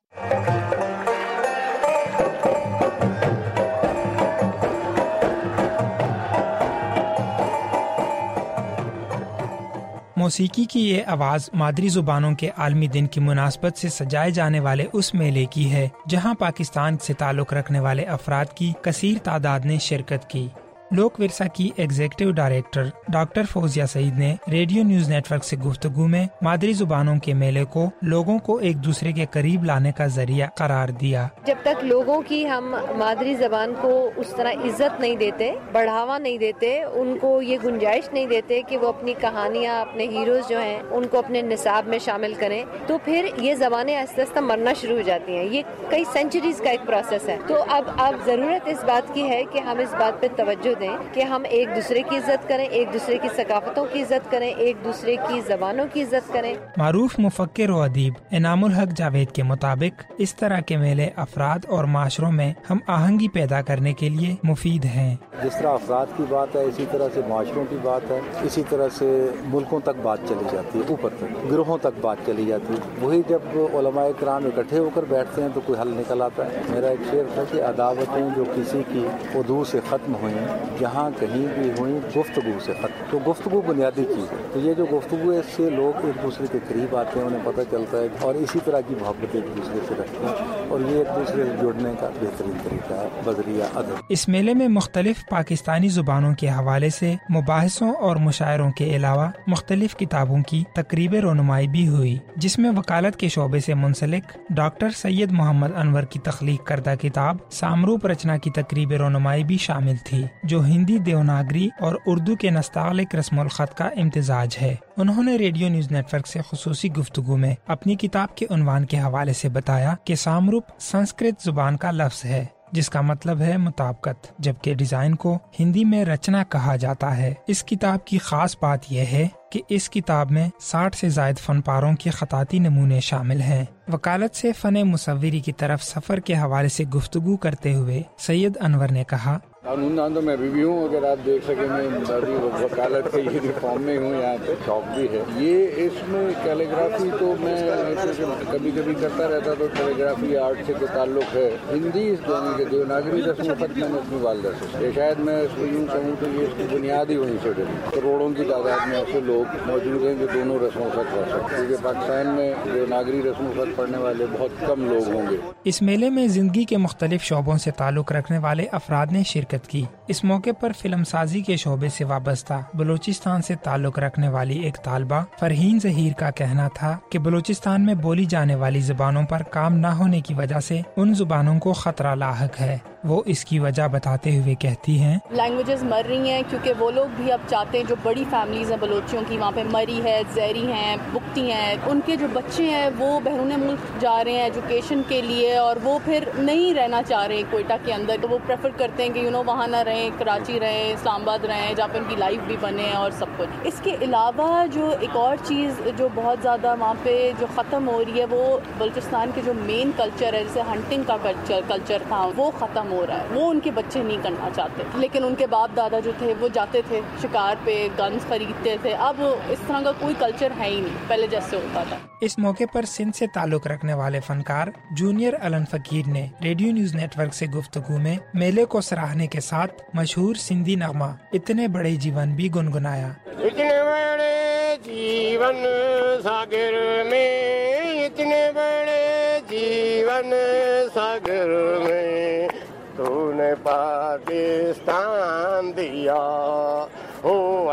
[SPEAKER 12] موسیقی کی یہ آواز مادری زبانوں کے عالمی دن کی مناسبت سے سجائے جانے والے اس میلے کی ہے جہاں پاکستان سے تعلق رکھنے والے افراد کی کثیر تعداد نے شرکت کی۔ لوک ورثہ کی executive director doctor Fauzia Saeed نے ریڈیو نیوز نیٹ ورک سے گفتگو میں مادری زبانوں کے میلے کو لوگوں کو ایک دوسرے کے قریب لانے کا ذریعہ قرار دیا۔
[SPEAKER 13] جب تک لوگوں کی ہم مادری زبان کو اس طرح عزت نہیں دیتے، بڑھاوا نہیں دیتے، ان کو یہ گنجائش نہیں دیتے کہ وہ اپنی کہانیاں، اپنے ہیروز جو ہیں ان کو اپنے نصاب میں شامل کریں، تو پھر یہ زبانیں آہستہ آہستہ مرنا شروع ہو جاتی ہیں۔ یہ کئی سینچریز کا ایک پروسیس ہے۔ تو اب ضرورت اس بات کی ہے کہ ہم اس بات پہ توجہ دیں کہ ہم ایک دوسرے کی عزت کریں، ایک دوسرے کی ثقافتوں کی عزت کریں، ایک دوسرے کی زبانوں کی عزت کریں۔
[SPEAKER 12] معروف مفکر و ادیب انعام الحق جاوید کے مطابق اس طرح کے میلے افراد اور معاشروں میں ہم آہنگی پیدا کرنے کے لیے مفید ہیں۔
[SPEAKER 14] جس طرح افراد کی بات ہے اسی طرح سے معاشروں کی بات ہے، اسی طرح سے ملکوں تک بات چلی جاتی ہے، اوپر تک گروہوں تک بات چلی جاتی ہے۔ وہی جب علماء کرام اکٹھے ہو کر بیٹھتے ہیں تو کوئی حل نکل آتا ہے۔ میرا ایک شعر تھا کہ عداوتیں جو کسی کی اردو سے ختم ہوئیں، جہاں کہیں بھی ہوئیں گفتگو سے ختم۔ تو گفتگو بنیادی چیز ہے، تو یہ جو گفتگو ہے اس سے لوگ ایک دوسرے کے قریب آتے ہیں، انہیں پتہ چلتا ہے اور اسی طرح کی محبت ایک دوسرے سے رکھتے ہیں، اور یہ ایک دوسرے سے جڑنے کا بہترین طریقہ ہے بذریعہ ادب۔
[SPEAKER 12] اس میلے میں مختلف پاکستانی زبانوں کے حوالے سے مباحثوں اور مشاعروں کے علاوہ مختلف کتابوں کی تقریب رونمائی بھی ہوئی، جس میں وکالت کے شعبے سے منسلک ڈاکٹر سید محمد انور کی تخلیق کردہ کتاب سامروپ رچنا کی تقریب رونمائی بھی شامل تھی، جو ہندی دیوناگری اور اردو کے نستعلیق رسم الخط کا امتزاج ہے۔ انہوں نے ریڈیو نیوز نیٹ ورک سے خصوصی گفتگو میں اپنی کتاب کے عنوان کے حوالے سے بتایا کہ سامروپ سنسکرت زبان کا لفظ ہے جس کا مطلب ہے مطابقت، جبکہ ڈیزائن کو ہندی میں رچنا کہا جاتا ہے۔ اس کتاب کی خاص بات یہ ہے کہ اس کتاب میں 60 سے زائد فن پاروں کے خطاطی نمونے شامل ہیں۔ وکالت سے فن مصوری کی طرف سفر کے حوالے سے گفتگو کرتے ہوئے سید انور نے کہا،
[SPEAKER 15] قانون دان تو میں بھی ہوں، اگر آپ دیکھ سکیں میں وکالت کے یونیفارم میں ہوں، یہاں پہ شاپ بھی ہے۔ یہ اس میں کیلیگرافی تو میں کبھی کبھی کرتا رہتا، تو کیلیگرافی آرٹ سے جو تعلق ہے ہندی کے دیوناگری رسم الخط میں نے اپنی والدہ سے، شاید میں اس کو یوں کہوں تو یہ اس کی بنیاد ہی وہیں سے ڈلی۔ کروڑوں کی تعداد میں ایسے لوگ موجود ہیں جو دونوں رسم الخط پڑھ سکتے، کیونکہ پاکستان میں دیوناگری رسم الخط پڑھنے والے بہت کم لوگ ہوں گے۔
[SPEAKER 12] اس میلے میں زندگی کے مختلف شعبوں سے تعلق رکھنے والے افراد نے شرکت کی۔ اس موقع پر فلم سازی کے شعبے سے وابستہ بلوچستان سے تعلق رکھنے والی ایک طالبہ فرحین ظہیر کا کہنا تھا کہ بلوچستان میں بولی جانے والی زبانوں پر کام نہ ہونے کی وجہ سے ان زبانوں کو خطرہ لاحق ہے۔ وہ اس کی وجہ بتاتے ہوئے کہتی ہیں،
[SPEAKER 16] لینگویجز مر رہی ہیں کیونکہ وہ لوگ بھی اب چاہتے ہیں، جو بڑی فیملیز ہیں بلوچیوں کی، وہاں پہ مری ہے، زیری ہیں، بکتی ہیں، ان کے جو بچے ہیں وہ بیرون ملک جا رہے ہیں ایجوکیشن کے لیے، اور وہ پھر نہیں رہنا چاہ رہے کوئٹہ کے اندر، تو وہ پریفر کرتے ہیں کہ وہاں نہ رہیں، کراچی رہیں، اسلام آباد رہیں، جہاں پہ ان کی لائف بھی بنے اور سب کچھ۔ اس کے علاوہ جو ایک اور چیز جو بہت زیادہ وہاں پہ جو ختم ہو رہی ہے، وہ بلوچستان کے جو مین کلچر ہے، جیسے ہنٹنگ کا کلچر تھا، وہ ختم ہو رہا ہے۔ وہ ان کے بچے نہیں کرنا چاہتے، لیکن ان کے باپ دادا جو تھے وہ جاتے تھے شکار پہ، گنز خریدتے تھے۔ اب اس طرح کا کوئی کلچر ہے ہی نہیں پہلے جیسے ہوتا تھا۔
[SPEAKER 12] اس موقع پر سندھ سے تعلق رکھنے والے فنکار جونیئر علن فقیر نے ریڈیو نیوز نیٹ ورک سے گفتگو میں میلے کو سراہنے کے ساتھ مشہور سندھی نغمہ اتنے بڑے جیون بھی گنگنایا۔
[SPEAKER 17] اتنے بڑے جیون ساگر میں، اتنے بڑے جیون ساگر میں، تو نے پاکستان دیا، ہو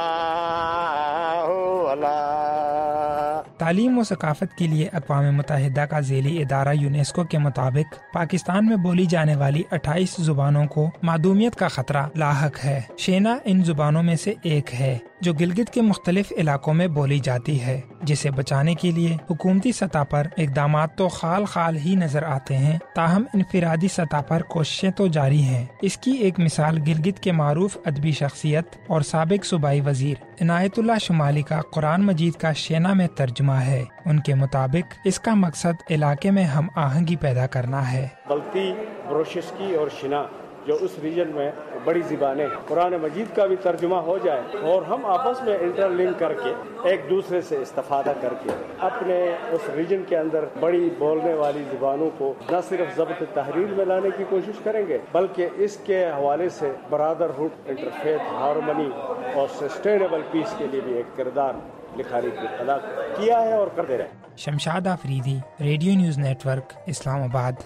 [SPEAKER 17] اللہ ہو اللہ۔
[SPEAKER 12] تعلیم و ثقافت کے لیے اقوام متحدہ کا ذیلی ادارہ یونیسکو کے مطابق پاکستان میں بولی جانے والی 28 زبانوں کو معدومیت کا خطرہ لاحق ہے۔ شینا ان زبانوں میں سے ایک ہے جو گلگت کے مختلف علاقوں میں بولی جاتی ہے، جسے بچانے کے لیے حکومتی سطح پر اقدامات تو خال ہی نظر آتے ہیں، تاہم انفرادی سطح پر کوششیں تو جاری ہیں۔ اس کی ایک مثال گلگت کے معروف ادبی شخصیت اور سابق صوبائی وزیر عنایت اللہ شمالی کا قرآن مجید کا شینا میں ترجمہ ہے۔ ان کے مطابق اس کا مقصد علاقے میں ہم آہنگی پیدا کرنا ہے۔
[SPEAKER 18] بلتی بروشسکی اور شنا جو اس ریجن میں بڑی زبانیں ہیں، قرآن مجید کا بھی ترجمہ ہو جائے اور ہم آپس میں انٹر لنک کر کے ایک دوسرے سے استفادہ کر کے اپنے اس ریجن کے اندر بڑی بولنے والی زبانوں کو نہ صرف ضبط تحریر میں لانے کی کوشش کریں گے بلکہ اس کے حوالے سے برادرہڈ، انٹرفیتھ ہارمنی اور سسٹینیبل پیس کے لیے بھی ایک کردار نکھاری کی ادا کیا ہے اور کرتے رہے.
[SPEAKER 12] Shamshad Afridi, radio news network, Islamabad.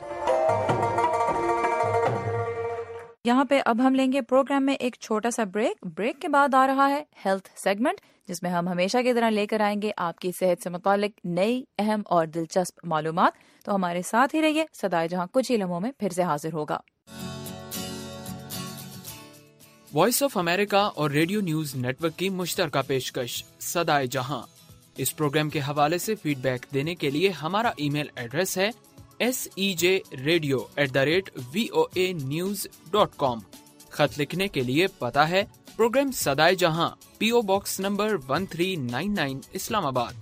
[SPEAKER 1] یہاں پہ اب ہم لیں گے پروگرام میں ایک چھوٹا سا بریک کے بعد آ رہا ہے ہیلتھ سیگمنٹ، جس میں ہم ہمیشہ کی طرح لے کر آئیں گے آپ کی صحت سے متعلق نئی، اہم اور دلچسپ معلومات. تو ہمارے ساتھ ہی رہیے، صدائے جہاں کچھ ہی لمحوں میں پھر سے حاضر ہوگا.
[SPEAKER 5] وائس آف امریکہ اور ریڈیو نیوز نیٹ ورک کی مشترکہ پیشکش صدائے جہاں. اس پروگرام کے حوالے سے فیڈ بیک دینے کے لیے ہمارا ای میل ایڈریس ہے sejradio@voanews.com. خط لکھنے کے لیے پتہ ہے پروگرام صدائے جہاں، PO باکس نمبر 1399 اسلام آباد.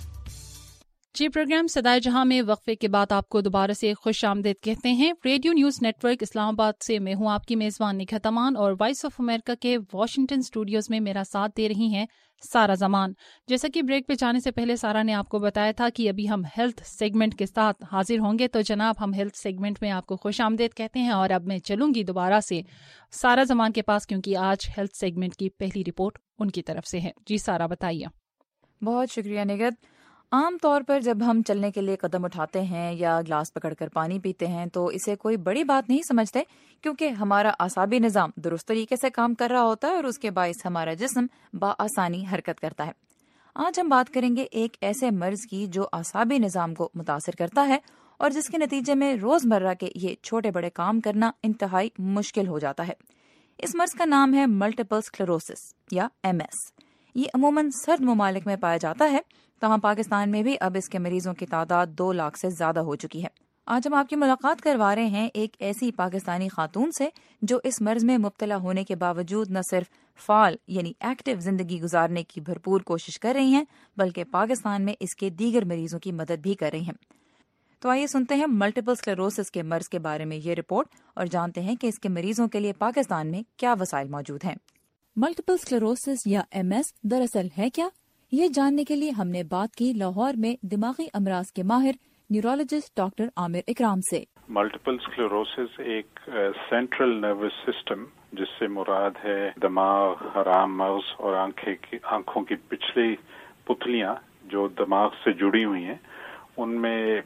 [SPEAKER 2] جی، پروگرام صدائے جہاں میں وقفے کے بعد آپ کو دوبارہ سے خوش آمدید کہتے ہیں. Radio news network Islamabad سے میں ہوں آپ کی میزبان نکھت امان، اور وائس آف امریکہ کے واشنگٹن اسٹوڈیوز میں میرا ساتھ دے رہی ہیں سارا زمان. جیسا کہ بریک پہ جانے سے پہلے سارا نے آپ کو بتایا تھا کہ ابھی ہم ہیلتھ سیگمنٹ کے ساتھ حاضر ہوں گے، تو جناب ہم ہیلتھ سیگمنٹ میں آپ کو خوش آمدید کہتے ہیں. اور اب میں چلوں گی دوبارہ سے سارا زمان کے پاس، کیونکہ آج ہیلتھ سیگمنٹ کی پہلی رپورٹ ان کی طرف سے ہے. جی سارا، بتائیے.
[SPEAKER 1] بہت شکریہ نگت. عام طور پر جب ہم چلنے کے لیے قدم اٹھاتے ہیں یا گلاس پکڑ کر پانی پیتے ہیں تو اسے کوئی بڑی بات نہیں سمجھتے، کیونکہ ہمارا اعصابی نظام درست طریقے سے کام کر رہا ہوتا ہے اور اس کے باعث ہمارا جسم بآسانی حرکت کرتا ہے. آج ہم بات کریں گے ایک ایسے مرض کی جو اعصابی نظام کو متاثر کرتا ہے اور جس کے نتیجے میں روزمرہ کے یہ چھوٹے بڑے کام کرنا انتہائی مشکل ہو جاتا ہے. اس مرض کا نام ہے ملٹیپل اسکلیروسس یا MS. یہ عموماً سرد ممالک میں پایا جاتا ہے، تاہم پاکستان میں بھی اب اس کے مریضوں کی تعداد 2 لاکھ سے زیادہ ہو چکی ہے. آج ہم آپ کی ملاقات کروا رہے ہیں ایک ایسی پاکستانی خاتون سے جو اس مرض میں مبتلا ہونے کے باوجود نہ صرف فعال یعنی ایکٹیو زندگی گزارنے کی بھرپور کوشش کر رہی ہیں بلکہ پاکستان میں اس کے دیگر مریضوں کی مدد بھی کر رہی ہیں. تو آئیے سنتے ہیں ملٹیپل اسکلیروسس کے مرض کے بارے میں یہ رپورٹ اور جانتے ہیں کہ اس کے مریضوں کے لیے پاکستان میں کیا وسائل موجود ہیں. ملٹیپل اسکلیروسس یا MS دراصل ہے کیا؟ یہ جاننے کے لیے ہم نے بات کی لاہور میں دماغی امراض کے ماہر نیورولوجسٹ ڈاکٹر عامر اکرام سے.
[SPEAKER 19] ملٹیپل اسکلیروسس ایک سینٹرل نروس سسٹم جس سے مراد ہے دماغ، حرام مغز اور آنکھوں کی پچھلی پتلیاں جو دماغ سے جڑی ہوئی ہیں، ان میں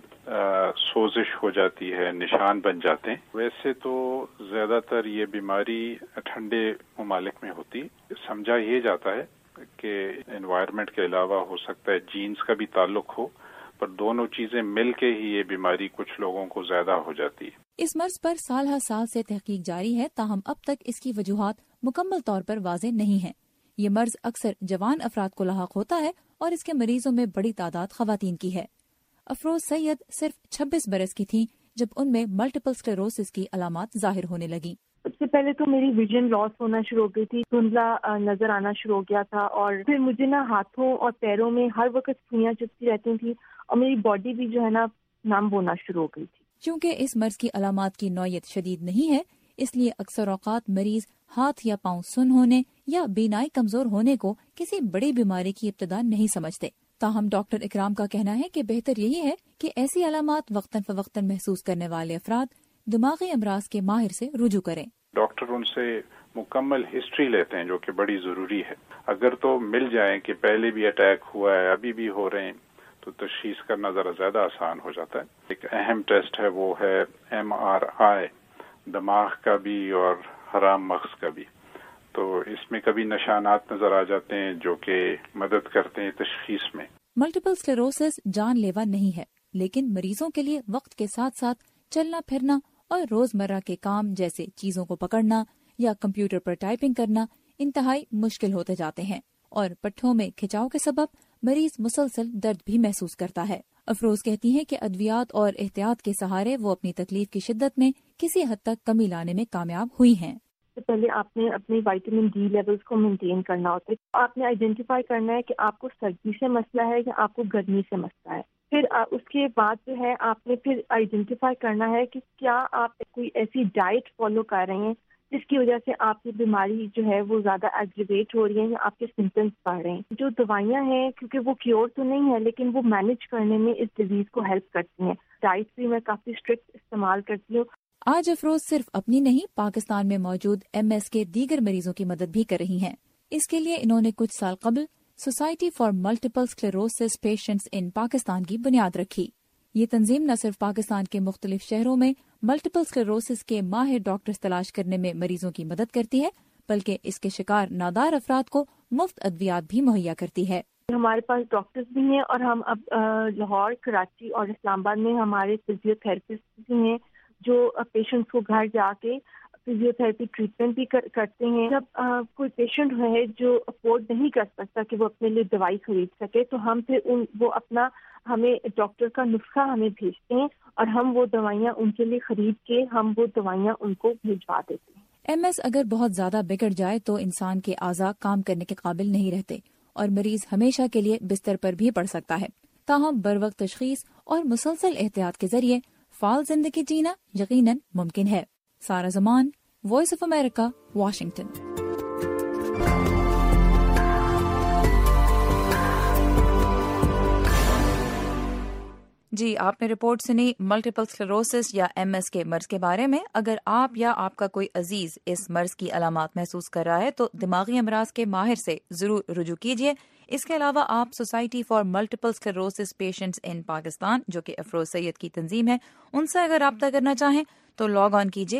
[SPEAKER 19] سوزش ہو جاتی ہے، نشان بن جاتے ہیں. ویسے تو زیادہ تر یہ بیماری ٹھنڈے ممالک میں ہوتی، سمجھا یہ جاتا ہے کہ انوائرمنٹ کے علاوہ ہو سکتا ہے جینز کا بھی تعلق ہو، پر دونوں چیزیں مل کے ہی یہ بیماری کچھ لوگوں کو زیادہ ہو جاتی ہے.
[SPEAKER 1] اس مرض پر سال ہر سال سے تحقیق جاری ہے، تاہم اب تک اس کی وجوہات مکمل طور پر واضح نہیں ہیں. یہ مرض اکثر جوان افراد کو لاحق ہوتا ہے اور اس کے مریضوں میں بڑی تعداد خواتین کی ہے. افروز سید صرف 26 برس کی تھیں جب ان میں ملٹیپل اسکلیروسس کی علامات ظاہر ہونے لگیں.
[SPEAKER 20] سب سے پہلے تو میری ویژن لاس ہونا شروع ہو گئی تھی، دھندلا نظر آنا شروع ہو گیا تھا، اور پھر مجھے ہاتھوں اور پیروں میں ہر وقت سوئیاں چپتی رہتی تھی اور میری باڈی بھی جو ہے نم ہونا شروع ہو گئی تھی.
[SPEAKER 1] چونکہ اس مرض کی علامات کی نوعیت شدید نہیں ہے، اس لیے اکثر اوقات مریض ہاتھ یا پاؤں سن ہونے یا بینائی کمزور ہونے کو کسی بڑی بیماری کی ابتدا نہیں سمجھتے. تاہم ڈاکٹر اکرام کا کہنا ہے کہ بہتر یہی ہے کہ ایسی علامات وقتاً فوقتاً محسوس کرنے والے افراد دماغی امراض کے ماہر سے رجوع کریں.
[SPEAKER 19] ڈاکٹر ان سے مکمل ہسٹری لیتے ہیں جو کہ بڑی ضروری ہے. اگر تو مل جائیں کہ پہلے بھی اٹیک ہوا ہے، ابھی بھی ہو رہے ہیں، تو تشخیص کرنا ذرا زیادہ آسان ہو جاتا ہے. ایک اہم ٹیسٹ ہے، وہ ہے MRI، دماغ کا بھی اور حرام مغز کا بھی. تو اس میں کبھی نشانات نظر آ جاتے ہیں جو کہ مدد کرتے ہیں تشخیص میں.
[SPEAKER 1] ملٹیپل اسکلیروسس جان لیوا نہیں ہے، لیکن مریضوں کے لیے وقت کے ساتھ ساتھ چلنا پھرنا اور روزمرہ کے کام جیسے چیزوں کو پکڑنا یا کمپیوٹر پر ٹائپنگ کرنا انتہائی مشکل ہوتے جاتے ہیں، اور پٹھوں میں کھچاؤ کے سبب مریض مسلسل درد بھی محسوس کرتا ہے. افروز کہتی ہیں کہ ادویات اور احتیاط کے سہارے وہ اپنی تکلیف کی شدت میں کسی حد تک کمی لانے میں کامیاب ہوئی ہیں.
[SPEAKER 20] پہلے آپ نے اپنی وائٹامن ڈی لیولز کو مینٹین کرنا ہوتا ہے. آپ نے آئیڈینٹیفائی کرنا ہے کہ آپ کو سردی سے مسئلہ ہے یا آپ کو گرمی سے مسئلہ ہے. پھر اس کے بعد جو ہے آپ نے پھر آئیڈینٹیفائی کرنا ہے کہ کیا آپ کوئی ایسی ڈائٹ فالو کر رہے ہیں جس کی وجہ سے آپ کی بیماری جو ہے وہ زیادہ ایگریویٹ ہو رہی ہے یا آپ کے سمپٹمس بڑھ رہے ہیں. جو دوائیاں ہیں کیونکہ وہ کیور تو نہیں ہے لیکن وہ مینج کرنے میں اس ڈیزیز کو ہیلپ کرتی ہیں. ڈائٹ بھی میں کافی اسٹرکٹ استعمال کرتی ہوں.
[SPEAKER 1] آج افروز صرف اپنی نہیں پاکستان میں موجود MS کے دیگر مریضوں کی مدد بھی کر رہی ہیں. اس کے لیے انہوں نے کچھ سال قبل society for multiple sclerosis patients in Pakistan کی بنیاد رکھی. یہ تنظیم نہ صرف پاکستان کے مختلف شہروں میں ملٹیپل اسکلیروسس کے ماہر ڈاکٹرز تلاش کرنے میں مریضوں کی مدد کرتی ہے بلکہ اس کے شکار نادار افراد کو مفت ادویات بھی مہیا کرتی ہے.
[SPEAKER 20] ہمارے پاس ڈاکٹرز بھی ہیں اور ہم اب لاہور، کراچی اور اسلام آباد میں ہمارے فزیو تھراپسٹ بھی ہیں جو پیشنٹس کو گھر جا کے فزیو تھراپی ٹریٹمنٹ بھی کرتے ہیں. جب کوئی پیشنٹ ہے جو افورڈ نہیں کر سکتا کہ وہ اپنے لیے دوائی خرید سکے تو ہم پھر وہ اپنا ہمیں ڈاکٹر کا نسخہ ہمیں بھیجتے ہیں اور ہم وہ دوائیاں ان کے لیے خرید کے ہم وہ دوائیاں ان کو بھیجوا دیتے ہیں.
[SPEAKER 1] MS اگر بہت زیادہ بگڑ جائے تو انسان کے اعضاء کام کرنے کے قابل نہیں رہتے اور مریض ہمیشہ کے لیے بستر پر بھی پڑ سکتا ہے. تاہم بروقت تشخیص اور مسلسل احتیاط کے ذریعے فعال زندگی جینا یقیناً ممکن ہے. Sara Zaman, voice of America, Washington. جی، آپ نے رپورٹ سنی ملٹیپل اسکلیروسس یا MS کے مرض کے بارے میں. اگر آپ یا آپ کا کوئی عزیز اس مرض کی علامات محسوس کر رہا ہے تو دماغی امراض کے ماہر سے ضرور رجوع کیجیے. اس کے علاوہ آپ society for multiple sclerosis patients in Pakistan جو کہ افروز سید کی تنظیم ہے ان سے اگر رابطہ کرنا چاہیں تو لاگ آن کیجیے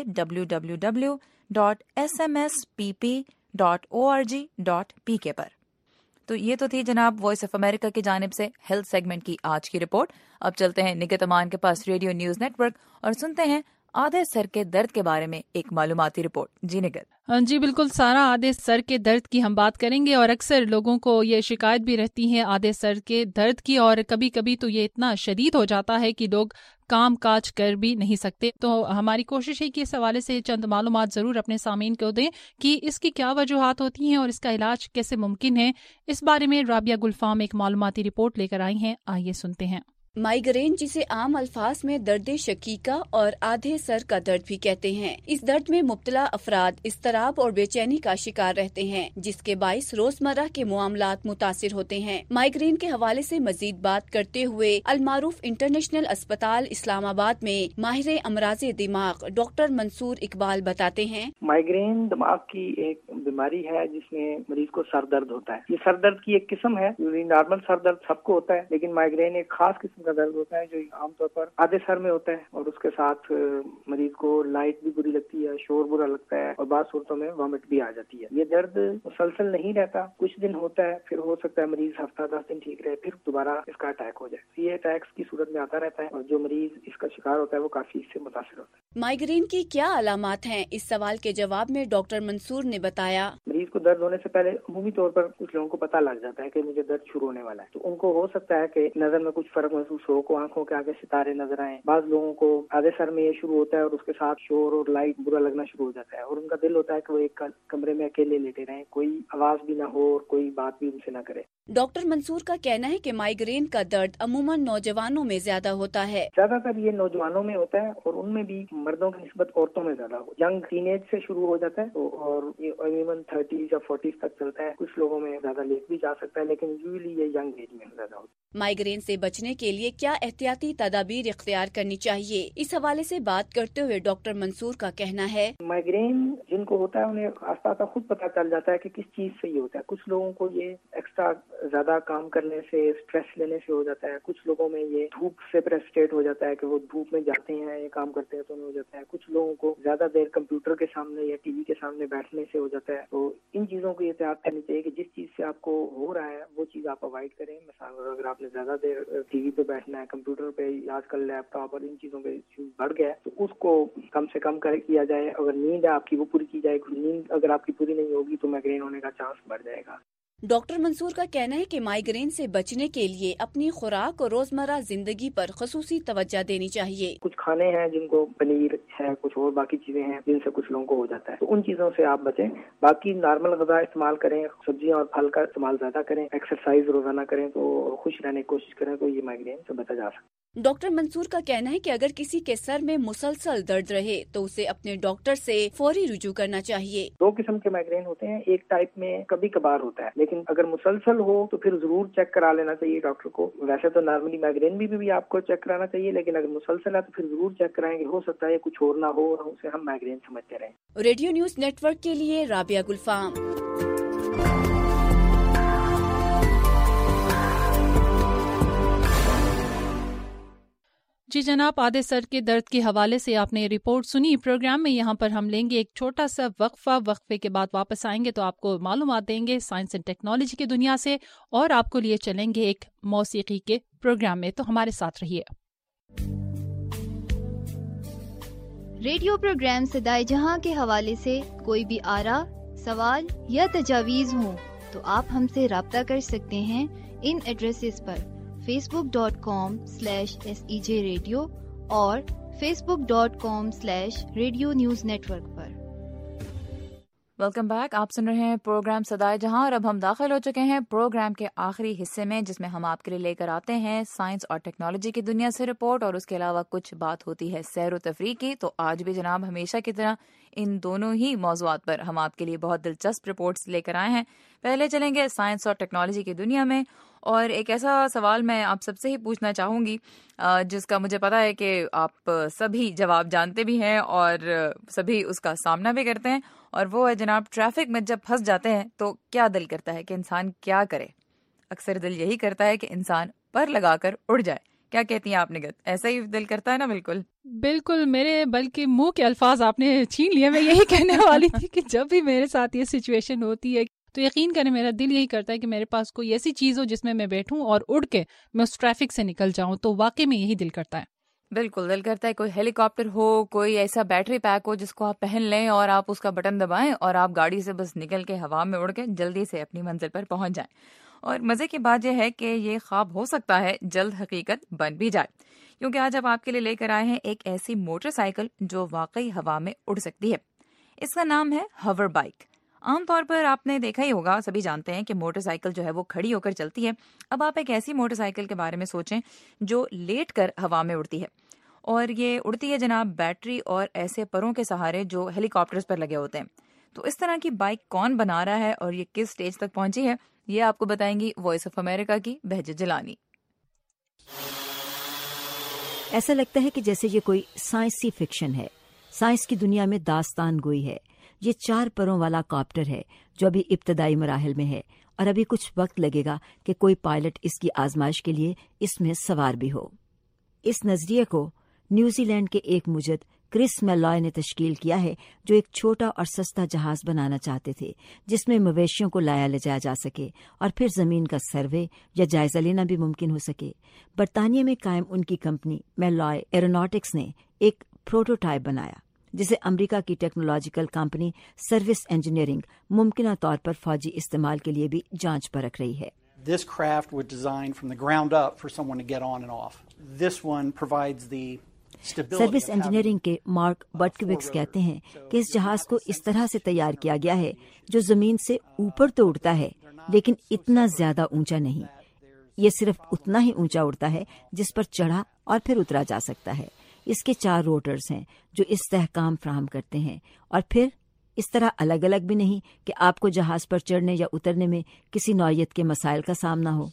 [SPEAKER 1] www.smspp.org.pk پر. تو یہ تو تھی جناب وائس آف امریکہ کی جانب سے ہیلتھ سیگمنٹ کی آج کی رپورٹ. اب چلتے ہیں نگہت امان کے پاس ریڈیو نیوز نیٹ ورک اور سنتے ہیں آدھے سر کے درد کے بارے میں ایک معلوماتی رپورٹ. جی نگہت.
[SPEAKER 2] جی بالکل سارا، آدھے سر کے درد کی ہم بات کریں گے اور اکثر لوگوں کو یہ شکایت بھی رہتی ہے آدھے سر کے درد کی اور کبھی کبھی تو یہ اتنا شدید ہو جاتا ہے کہ لوگ کام کاج کر بھی نہیں سکتے. تو ہماری کوشش ہے کہ اس حوالے سے چند معلومات ضرور اپنے سامعین کو دیں کہ اس کی کیا وجوہات ہوتی ہیں اور اس کا علاج کیسے ممکن ہے. اس بارے میں رابعہ گلفام ایک معلوماتی رپورٹ لے کر آئی ہیں، آئیے سنتے ہیں.
[SPEAKER 21] مائیگرین، جسے عام الفاظ میں درد شقیقہ اور آدھے سر کا درد بھی کہتے ہیں، اس درد میں مبتلا افراد اضطراب اور بے چینی کا شکار رہتے ہیں جس کے باعث روزمرہ کے معاملات متاثر ہوتے ہیں. مائیگرین کے حوالے سے مزید بات کرتے ہوئے المعروف انٹرنیشنل اسپتال اسلام آباد میں ماہر امراض دماغ ڈاکٹر منصور اقبال بتاتے ہیں،
[SPEAKER 22] مائیگرین دماغ کی ایک بیماری ہے جس میں مریض کو سر درد ہوتا ہے. یہ سر درد کی ایک قسم ہے. نارمل سر درد سب کو ہوتا ہے لیکن مائیگرین ایک خاص قسم کا درد ہوتا ہے جو عام طور پر آدھے سر میں ہوتا ہے اور اس کے ساتھ مریض کو لائٹ بھی بری لگتی ہے، شور برا لگتا ہے اور بعض صورتوں میں وامٹ بھی آ جاتی ہے. یہ درد مسلسل نہیں رہتا، کچھ دن ہوتا ہے، پھر ہو سکتا ہے مریض ہفتہ 10 دن ٹھیک رہے، پھر دوبارہ اس کا اٹیک ہو جائے. یہ اٹیکس کی صورت میں آتا رہتا ہے اور جو مریض اس کا شکار ہوتا ہے وہ کافی اس سے متاثر ہوتا ہے.
[SPEAKER 21] مائیگرین کی کیا علامات ہیں؟ اس سوال کے جواب میں ڈاکٹر منصور نے بتایا،
[SPEAKER 22] مریض کو درد ہونے سے پہلے عمومی طور پر کچھ لوگوں کو پتہ لگ جاتا ہے کہ مجھے درد شروع ہونے والا ہے. تو ان کو ہو سکتا ہے کہ نظر میں کچھ فرق محسوس ہو، کو آنکھوں کے آگے ستارے نظر آئیں. بعض لوگوں کو آدھے سر میں یہ شروع ہوتا ہے اور اس کے ساتھ شور اور لائٹ برا لگنا شروع ہو جاتا ہے اور ان کا دل ہوتا ہے کہ وہ ایک کمرے میں اکیلے لیٹے رہیں، کوئی آواز بھی نہ ہو اور کوئی بات بھی ان سے نہ کرے.
[SPEAKER 21] ڈاکٹر منصور کا کہنا ہے کہ مائیگرین کا درد عموماً نوجوانوں میں زیادہ ہوتا ہے.
[SPEAKER 22] زیادہ تر یہ نوجوانوں میں ہوتا ہے اور ان میں بھی مردوں کی نسبت عورتوں میں زیادہ ہو. ینگ ٹین ایج سے شروع ہو جاتا ہے اور یہ عموماً 30s یا 40s تک چلتا ہے. کچھ لوگوں میں زیادہ لیٹ بھی جا سکتا ہے لیکن یوزلی یہ ینگ ایج میں زیادہ ہوتا ہے.
[SPEAKER 21] مائیگرین سے بچنے کے لیے کیا احتیاطی تدابیر اختیار کرنی چاہیے؟ اس حوالے سے بات کرتے ہوئے ڈاکٹر منصور کا کہنا ہے،
[SPEAKER 22] مائیگرین جن کو ہوتا ہے انہیں آہستہ آہستہ خود پتہ چل جاتا ہے کہ کس چیز سے یہ ہوتا ہے. کچھ لوگوں کو یہ ایکسٹرا زیادہ کام کرنے سے، اسٹریس لینے سے ہو جاتا ہے. کچھ لوگوں میں یہ دھوپ سے پریسٹیٹ ہو جاتا ہے کہ وہ دھوپ میں جاتے ہیں، یہ کام کرتے ہیں تو انہیں ہو جاتا ہے. کچھ لوگوں کو زیادہ دیر کمپیوٹر کے سامنے یا ٹی وی کے سامنے بیٹھنے سے ہو جاتا ہے. تو ان چیزوں کی احتیاط کرنی چاہیے کہ جس چیز سے آپ کو ہو رہا ہے وہ چیز آپ اوائڈ کریں. مثلا اگر آپ نے زیادہ دیر ٹی وی پہ بیٹھنا ہے، کمپیوٹر پہ، آج کل لیپ ٹاپ اور ان چیزوں پہ بڑھ گیا ہے تو اس کو کم سے کم کیا جائے. اگر نیند ہے آپ کی وہ پوری کی جائے. نیند اگر آپ کی پوری نہیں ہوگی تو مائیگرین ہونے کا چانس بڑھ جائے گا.
[SPEAKER 21] ڈاکٹر منصور کا کہنا ہے کہ مائیگرین سے بچنے کے لیے اپنی خوراک اور روزمرہ زندگی پر خصوصی توجہ دینی چاہیے.
[SPEAKER 22] کچھ کھانے ہیں جن کو پنیر ہے، کچھ اور باقی چیزیں ہیں جن سے کچھ لوگوں کو ہو جاتا ہے تو ان چیزوں سے آپ بچیں. باقی نارمل غذا استعمال کریں، سبزیاں اور پھل کا استعمال زیادہ کریں، ایکسرسائز روزانہ کریں تو خوش رہنے کی کوشش کریں تو یہ مائیگرین سے بچا جا سکتا ہے.
[SPEAKER 21] डॉक्टर मंसूर का कहना है कि अगर किसी के सर में मुसलसल दर्द रहे तो उसे अपने डॉक्टर से फौरी रुजू करना चाहिए।
[SPEAKER 22] 2 किस्म के माइग्रेन होते हैं, एक टाइप में कभी कभार होता है, लेकिन अगर मुसलसल हो तो फिर जरूर चेक करा लेना चाहिए डॉक्टर को। वैसे तो नॉर्मली माइग्रेन भी आपको चेक कराना चाहिए, लेकिन अगर मुसलसल है तो फिर जरूर चेक कराएंगे। हो सकता है कुछ और ना हो और उसे हम माइग्रेन समझते रहें।
[SPEAKER 21] रेडियो न्यूज नेटवर्क के लिए राबिया गुलफाम।
[SPEAKER 2] जी जनाब, आधे सर के दर्द के हवाले से आपने ये रिपोर्ट सुनी। प्रोग्राम में यहाँ पर हम लेंगे एक छोटा सा वक्फे के बाद वापस आएंगे तो आपको मालूमात देंगे साइंस एंड टेक्नोलॉजी की दुनिया से, और आपको लिए चलेंगे एक मौसीकी के प्रोग्राम में, तो हमारे साथ रहिए।
[SPEAKER 3] रेडियो प्रोग्राम सदाए जहां के हवाले से कोई भी आरा, सवाल या तजावीज़ हो तो आप हमसे राब्ता कर सकते हैं इन एड्रेसेस पर facebook.com/SEJ Radio और facebook.com/Radio News Network पर।
[SPEAKER 1] Welcome back. आप सुन रहे हैं प्रोग्राम सदाए जहां और अब हम दाखिल हो चुके हैं प्रोग्राम के आखिरी हिस्से में, जिसमें हम आपके लिए लेकर आते हैं साइंस और टेक्नोलॉजी की दुनिया से रिपोर्ट, और उसके अलावा कुछ बात होती है सैर व तफरीह की। तो आज भी जनाब हमेशा की तरह इन दोनों ही मौज़ूआत पर हम आपके लिए बहुत दिलचस्प रिपोर्ट्स लेकर आए हैं। पहले चलेंगे साइंस और टेक्नोलॉजी की दुनिया में, और एक ऐसा सवाल मैं आप सबसे ही पूछना चाहूँगी जिसका मुझे पता है कि आप सभी जवाब जानते भी हैं और सभी उसका सामना भी करते हैं, और वो है जनाब, ट्रैफिक में जब फंस जाते हैं तो क्या दिल करता है कि इंसान क्या करे? अक्सर दिल यही करता है कि इंसान पर लगाकर उड़ जाए। क्या कहती हैं आप निगत? ऐसा ही दिल करता है ना? बिल्कुल
[SPEAKER 2] मेरे बल्कि मुंह के अल्फाज आपने छीन लिए। मैं यही कहने वाली थी कि जब भी मेरे साथ ये सिचुएशन होती है तो यकीन करें मेरा दिल यही करता है कि मेरे पास कोई ऐसी चीज हो जिसमें मैं बैठूं और उड़ के मैं उस ट्रैफिक से निकल जाऊं। तो वाकई में यही दिल करता है।
[SPEAKER 1] बिल्कुल दिल करता है कोई हेलीकॉप्टर हो, कोई ऐसा बैटरी पैक हो जिसको आप पहन लें और आप उसका बटन दबाएं और आप गाड़ी से बस निकल के हवा में उड़ के जल्दी से अपनी मंजिल पर पहुंच जाएं। और मजे की बात यह है कि ये ख्वाब हो सकता है जल्द हकीकत बन भी जाए, क्योंकि आज हम आपके लिए लेकर आए हैं एक ऐसी मोटरसाइकिल जो वाकई हवा में उड़ सकती है। इसका नाम है हवर बाइक। आमतौर पर आपने देखा ही होगा, सभी जानते हैं कि मोटरसाइकिल जो है वो खड़ी होकर चलती है। अब आप एक ऐसी मोटरसाइकिल के बारे में सोचें जो लेट कर हवा में उड़ती है, और ये उड़ती है जनाब बैटरी और ऐसे परों के सहारे जो हेलीकॉप्टर्स पर लगे होते हैं। तो इस तरह की बाइक कौन बना रहा है और ये किस स्टेज तक पहुंची है, ये आपको बताएंगी वॉइस ऑफ अमेरिका की बहजत जिलानी।
[SPEAKER 4] ऐसा लगता है कि जैसे ये कोई साइंसी फिक्शन है, साइंस की दुनिया में दास्तान गोई है। ये 4 परों वाला कॉप्टर है जो अभी इब्तदाई मराहिल में है, और अभी कुछ वक्त लगेगा कि कोई पायलट इसकी आजमाइश के लिए इसमें सवार भी हो। इस नजरिए को न्यूजीलैंड के एक मुजद क्रिस मेलॉय ने तश्कील किया है, जो एक छोटा और सस्ता जहाज बनाना चाहते थे जिसमें मवेशियों को लाया ले जाया जा सके और फिर जमीन का सर्वे या जायजा लेना भी मुमकिन हो सके। बरतानिया में कायम उनकी कंपनी मेलॉय एरोनॉटिक्स ने एक प्रोटोटाइप बनाया जिसे अमेरिका की टेक्नोलॉजिकल कंपनी सर्विस इंजीनियरिंग मुमकिन तौर पर फौजी इस्तेमाल के लिए भी जांच परख रही है।
[SPEAKER 23] This craft was designed from the ground up for someone to get on and off. This one provides the stability.
[SPEAKER 4] Service engineering के मार्क बटकविक्स कहते हैं कि इस जहाज को इस तरह से तैयार किया गया है जो जमीन से ऊपर तो उड़ता है लेकिन इतना ज्यादा ऊंचा नहीं। ये सिर्फ उतना ही ऊंचा उड़ता है जिस पर चढ़ा और फिर उतरा जा सकता है। इसके 4 रोटर्स हैं जो इस्तेहकाम फराहम करते हैं, और फिर इस तरह अलग अलग भी नहीं कि आपको जहाज पर चढ़ने या उतरने में किसी नौयत के मसाइल का सामना हो।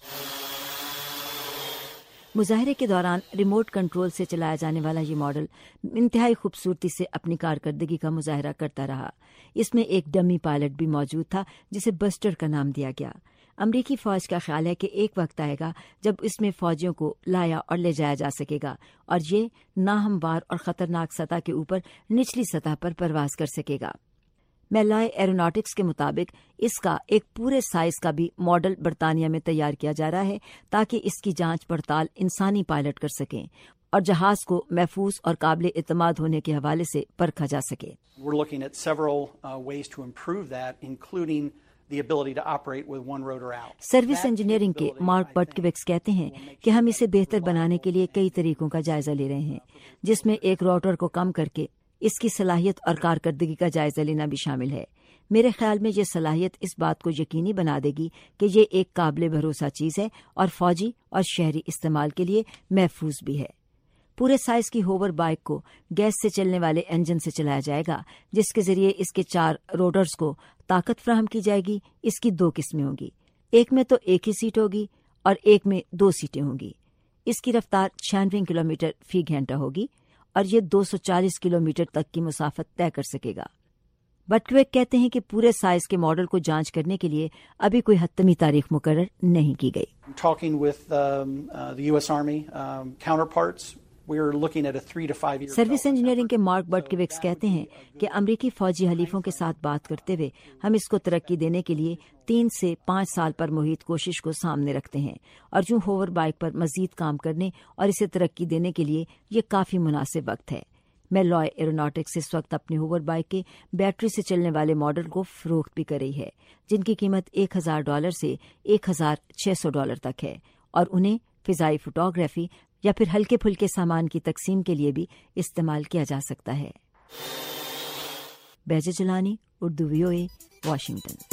[SPEAKER 4] मुजाहरे के दौरान रिमोट कंट्रोल से चलाया जाने वाला ये मॉडल इंतहाई खूबसूरती से अपनी कारकर्दगी का मुजाहरा करता रहा। इसमें एक डमी पायलट भी मौजूद था जिसे बस्टर का नाम दिया गया। अमरीकी फौज का ख्याल है कि एक वक्त आएगा जब इसमें फौजियों को लाया और ले जाया जा सकेगा, और ये नाहमवार और खतरनाक सतह के ऊपर निचली सतह पर परवाज कर सकेगा। मेलॉय एरोनॉटिक्स के मुताबिक इसका एक पूरे साइज का भी मॉडल बरतानिया में तैयार किया जा रहा है ताकि इसकी जांच पड़ताल इंसानी पायलट कर सकें और जहाज को महफूज और काबिल इत्मीनान होने के हवाले से परखा जा सके।
[SPEAKER 23] We're looking at several ways to improve that, including the ability to operate with one rotor out.
[SPEAKER 4] Service engineering के मार्क बटकविक्स कहते हैं कि हम इसे बेहतर बनाने के लिए कई तरीकों का जायजा ले रहे हैं, जिसमें एक रोटर को कम करके इसकी सलाहियत और कारकर्दगी का जायजा लेना भी शामिल है। میرے خیال میں یہ صلاحیت اس بات کو یقینی بنا دے گی کہ یہ ایک قابل بھروسہ چیز ہے اور فوجی اور شہری استعمال کے لیے محفوظ بھی ہے۔ پورے سائز کی ہوور بائک کو گیس سے چلنے والے انجن سے چلایا جائے گا، جس کے ذریعے اس کے 4 روڈرز کو طاقت فراہم کی جائے گی۔ اس کی 2 قسمیں ہوں گی، ایک میں تو ایک ہی سیٹ ہوگی اور ایک میں 2 سیٹیں ہوں گی۔ اس کی رفتار 96 کلومیٹر فی گھنٹہ ہوگی اور یہ 240 کلومیٹر تک کی مسافت طے کر سکے گا۔ بٹویک کہتے ہیں کہ پورے سائز کے ماڈل کو جانچ کرنے کے لیے ابھی کوئی حتمی تاریخ مقرر نہیں کی گئی۔
[SPEAKER 23] Talking with the US Army counterparts, we're looking at a 3 to 5 year
[SPEAKER 4] service engineering کے مارک بٹکوکس کہتے ہیں کہ امریکی فوجی حلیفوں کے ساتھ بات کرتے ہوئے ہم اس کو ترقی دینے کے لیے 3 سے 5 سال پر محیط کوشش کو سامنے رکھتے ہیں، اور جو ہوور بائک پر مزید کام کرنے اور اسے ترقی دینے کے لیے یہ کافی مناسب وقت ہے۔ میلوائے ایروناٹکس اس وقت اپنی ہوور بائک کے بیٹری سے چلنے والے ماڈل کو فروخت بھی کر رہی ہے، جن کی قیمت $1,000 سے $1,600 تک ہے، اور انہیں فضائی فوٹوگرافی یا پھر ہلکے پھلکے سامان کی تقسیم کے لیے بھی استعمال کیا جا سکتا ہے۔ Behjat Gilani, Urdu VOA، Washington.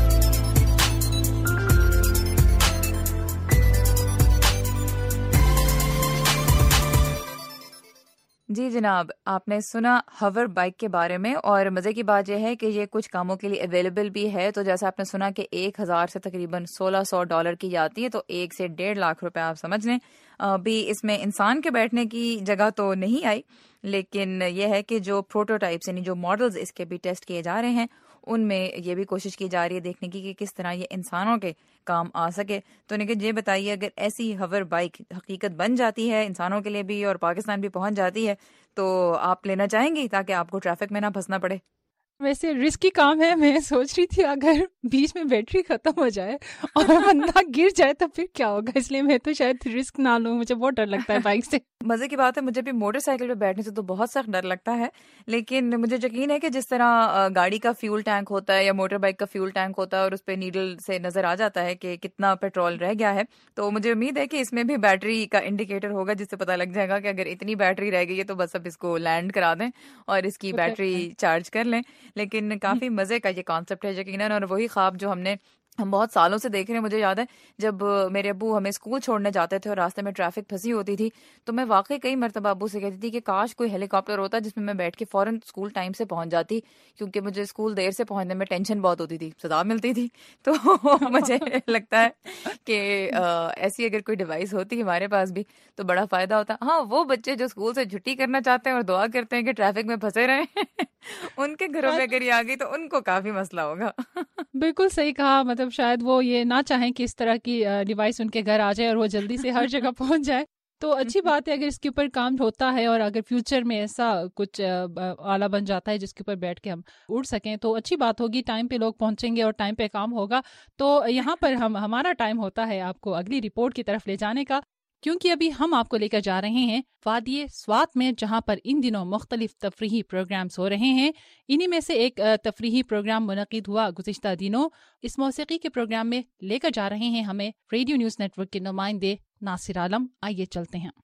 [SPEAKER 1] جی جناب، آپ نے سنا ہوور بائک کے بارے میں، اور مزے کی بات یہ ہے کہ یہ کچھ کاموں کے لیے اویلیبل بھی ہے۔ تو جیسا آپ نے سنا کہ 1,000 سے تقریباً $1,600 کی آتی ہے، تو 1 سے 1.5 لاکھ روپے آپ سمجھ لیں۔ ابھی اس میں انسان کے بیٹھنے کی جگہ تو نہیں آئی، لیکن یہ ہے کہ جو پروٹوٹائپس یعنی جو ماڈلز اس کے بھی ٹیسٹ کیے جا رہے ہیں، ان میں یہ بھی کوشش کی جا رہی ہے دیکھنے کی کہ کس طرح یہ انسانوں کے کام آ سکے۔ تو نکھت یہ بتائیے، اگر ایسی ہوور بائک حقیقت بن جاتی ہے انسانوں کے لیے بھی اور پاکستان بھی پہنچ جاتی ہے، تو آپ لینا چاہیں گی تاکہ آپ کو ٹریفک میں نہ پھنسنا پڑے؟
[SPEAKER 2] ویسے رسکی کام ہے، میں سوچ رہی تھی اگر بیچ میں بیٹری ختم ہو جائے اور بندہ گر جائے تو پھر کیا ہوگا، اس لیے میں تو شاید رسک نہ لوں، مجھے بہت ڈر لگتا ہے بائک سے۔
[SPEAKER 1] مزے کی بات ہے، مجھے بھی موٹر سائیکل پہ بیٹھنے سے تو بہت سخت ڈر لگتا ہے، لیکن مجھے یقین ہے کہ جس طرح گاڑی کا فیول ٹینک ہوتا ہے یا موٹر بائک کا فیول ٹینک ہوتا ہے اور اس پہ نیڈل سے نظر آ جاتا ہے کہ کتنا پیٹرول رہ گیا ہے، تو مجھے امید ہے کہ اس میں بھی بیٹری کا انڈیکیٹر ہوگا جس سے پتہ لگ جائے گا کہ اگر اتنی بیٹری رہ گئی ہے تو بس اب اس کو لینڈ کرا دیں اور اس کی بیٹری چارج کر لیں۔ لیکن کافی مزے کا یہ کانسیپٹ ہے یقیناً، اور وہی خواب جو ہم بہت سالوں سے دیکھ رہے ہیں۔ مجھے یاد ہے جب میرے ابو ہمیں اسکول چھوڑنے جاتے تھے اور راستے میں ٹریفک پھنسی ہوتی تھی، تو میں واقعی کئی مرتبہ ابو سے کہتی تھی کہ کاش کوئی ہیلی کاپٹر ہوتا جس میں میں بیٹھ کے فوراً اسکول ٹائم سے پہنچ جاتی، کیونکہ مجھے اسکول دیر سے پہنچنے میں ٹینشن بہت ہوتی تھی، سزا ملتی تھی۔ تو مجھے لگتا ہے کہ ایسی اگر کوئی ڈیوائس ہوتی ہمارے پاس بھی تو بڑا فائدہ ہوتا۔ ہاں، وہ بچے جو اسکول سے چھٹی کرنا چاہتے ہیں اور دعا کرتے ہیں کہ ٹریفک میں پھنسے رہیں، ان کے گھروں میں اگر یہ آ گئی تو ان کو کافی مسئلہ ہوگا۔
[SPEAKER 2] بالکل صحیح کہا، مطلب شاید وہ یہ نہ چاہیں کہ اس طرح کی ڈیوائس ان کے گھر آ جائے اور وہ جلدی سے ہر جگہ پہنچ جائے۔ تو اچھی بات ہے اگر اس کے اوپر کام ہوتا ہے، اور اگر فیوچر میں ایسا کچھ آلہ بن جاتا ہے جس کے اوپر بیٹھ کے ہم اڑ سکیں تو اچھی بات ہوگی، ٹائم پہ لوگ پہنچیں گے اور ٹائم پہ کام ہوگا۔ تو یہاں پر ہمارا ٹائم ہوتا ہے آپ کو اگلی رپورٹ کی طرف لے جانے کا، کیونکہ ابھی ہم آپ کو لے کر جا رہے ہیں وادی سوات میں، جہاں پر ان دنوں مختلف تفریحی پروگرامز ہو رہے ہیں۔ انہی میں سے ایک تفریحی پروگرام منعقد ہوا گزشتہ دنوں۔ اس موسیقی کے پروگرام میں لے کر جا رہے ہیں ہمیں ریڈیو نیوز نیٹ ورک کے نمائندے ناصر عالم۔ آئیے چلتے ہیں۔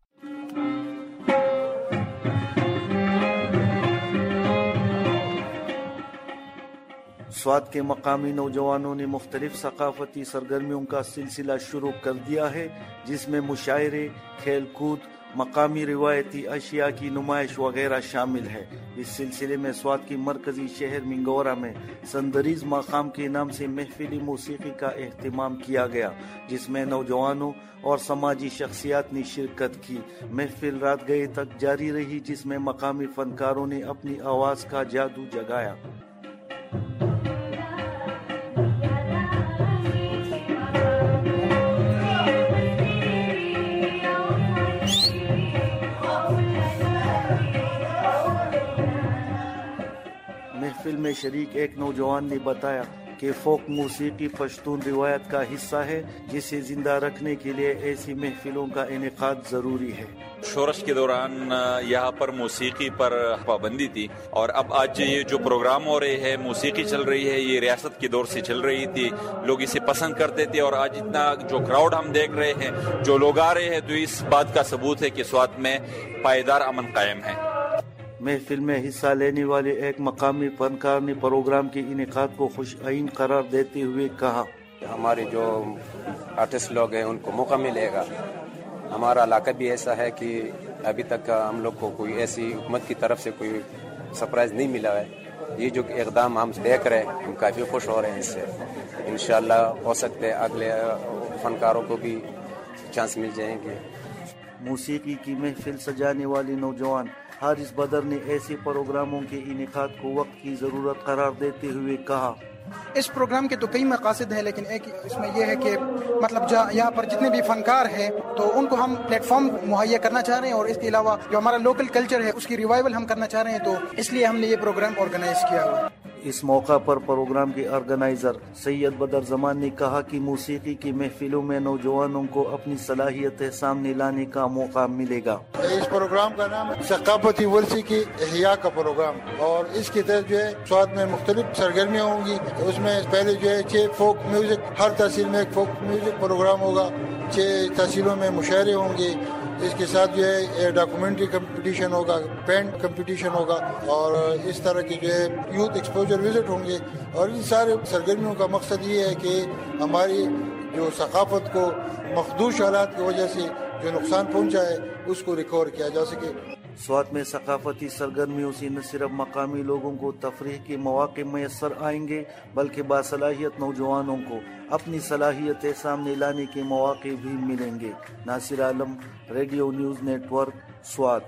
[SPEAKER 6] سوات کے مقامی نوجوانوں نے مختلف ثقافتی سرگرمیوں کا سلسلہ شروع کر دیا ہے، جس میں مشاعرے، کھیل کود، مقامی روایتی اشیاء کی نمائش وغیرہ شامل ہے۔ اس سلسلے میں سوات کی مرکزی شہر منگورا میں سندریز مقام کے نام سے محفلی موسیقی کا اہتمام کیا گیا، جس میں نوجوانوں اور سماجی شخصیات نے شرکت کی۔ محفل رات گئے تک جاری رہی، جس میں مقامی فنکاروں نے اپنی آواز کا جادو جگایا۔ محفل میں شریک ایک نوجوان نے بتایا کہ فوک موسیقی پشتون روایت کا حصہ ہے، جسے زندہ رکھنے کے لیے ایسی محفلوں کا انعقاد ضروری ہے۔
[SPEAKER 7] شورش کے دوران یہاں پر موسیقی پر پابندی تھی، اور اب آج یہ جو پروگرام ہو رہے ہیں، موسیقی چل رہی ہے، یہ ریاست کے دور سے چل رہی تھی، لوگ اسے پسند کرتے تھے، اور آج اتنا جو کراؤڈ ہم دیکھ رہے ہیں، جو لوگ آ رہے ہیں، تو اس بات کا ثبوت ہے کہ سوات میں پائیدار امن قائم ہے۔
[SPEAKER 6] महफिल में हिस्सा लेने वाले एक मकामी फनकार ने प्रोग्राम के इनेकाद को खुशआइन करार देते हुए कहा,
[SPEAKER 8] हमारे जो आर्टिस्ट लोग हैं उनको मौका मिलेगा। हमारा इलाका भी ऐसा है कि अभी तक हम लोग को कोई ऐसी हुकूमत की तरफ से कोई सरप्राइज नहीं मिला है। ये जो इक़दाम हम देख रहे हैं हम काफ़ी खुश हो रहे हैं इससे। इंशाल्लाह हो सकते हैं अगले फनकारों को भी चांस मिल जाएंगे।
[SPEAKER 6] मौसीकी की महफिल सजाने वाले नौजवान हारिस बदर ने ऐसे प्रोग्रामों के इनेकाद को वक्त की ज़रूरत करार देते हुए कहा,
[SPEAKER 9] इस प्रोग्राम के तो कई मकासद हैं, लेकिन एक इसमें यह है कि मतलब यहाँ पर जितने भी फनकार हैं तो उनको हम प्लेटफॉर्म मुहैया करना चाह रहे हैं, और इसके अलावा जो हमारा लोकल कल्चर है उसकी रिवाइवल हम करना चाह रहे हैं, तो इसलिए हमने ये प्रोग्राम ऑर्गेनाइज किया हुआ है।
[SPEAKER 6] इस मौका पर प्रोग्राम के ऑर्गेनाइजर सैयद बदर जमान ने कहा कि मौसीकी की महफिलों में नौजवानों को अपनी सलाहियतें सामने लाने का मौका मिलेगा।
[SPEAKER 11] इस प्रोग्राम का नाम है सकाफती वर्सी की एहिया का प्रोग्राम, और इसके तहत जो है स्वाद में मुख्तलिफ सरगर्मियाँ होंगी। उसमें पहले जो है 6 फोक म्यूजिक, हर तहसील में एक फोक म्यूजिक प्रोग्राम होगा, 6 तहसीलों में मुशायरे होंगे। इसके साथ जो है डॉक्यूमेंट्री कंपटीशन होगा, पेंट कंपटीशन होगा, और इस तरह की जो है यूथ एक्सपोजर विजिट होंगे। और इन सारे सरगर्मियों का मकसद ये है कि हमारी जो सकाफत को मखदूश हालात की वजह से जो नुकसान पहुंचा है उसको रिकवर किया जा सके।
[SPEAKER 6] स्वात में सकाफती सरगर्मियों से न सिर्फ मकामी लोगों को तफरीह के मौके मैसर आएंगे, बल्कि बासलाहियत नौजवानों को अपनी सलाहियतें सामने लाने के मौके भी मिलेंगे। Nasir Alam, radio news network, Swat.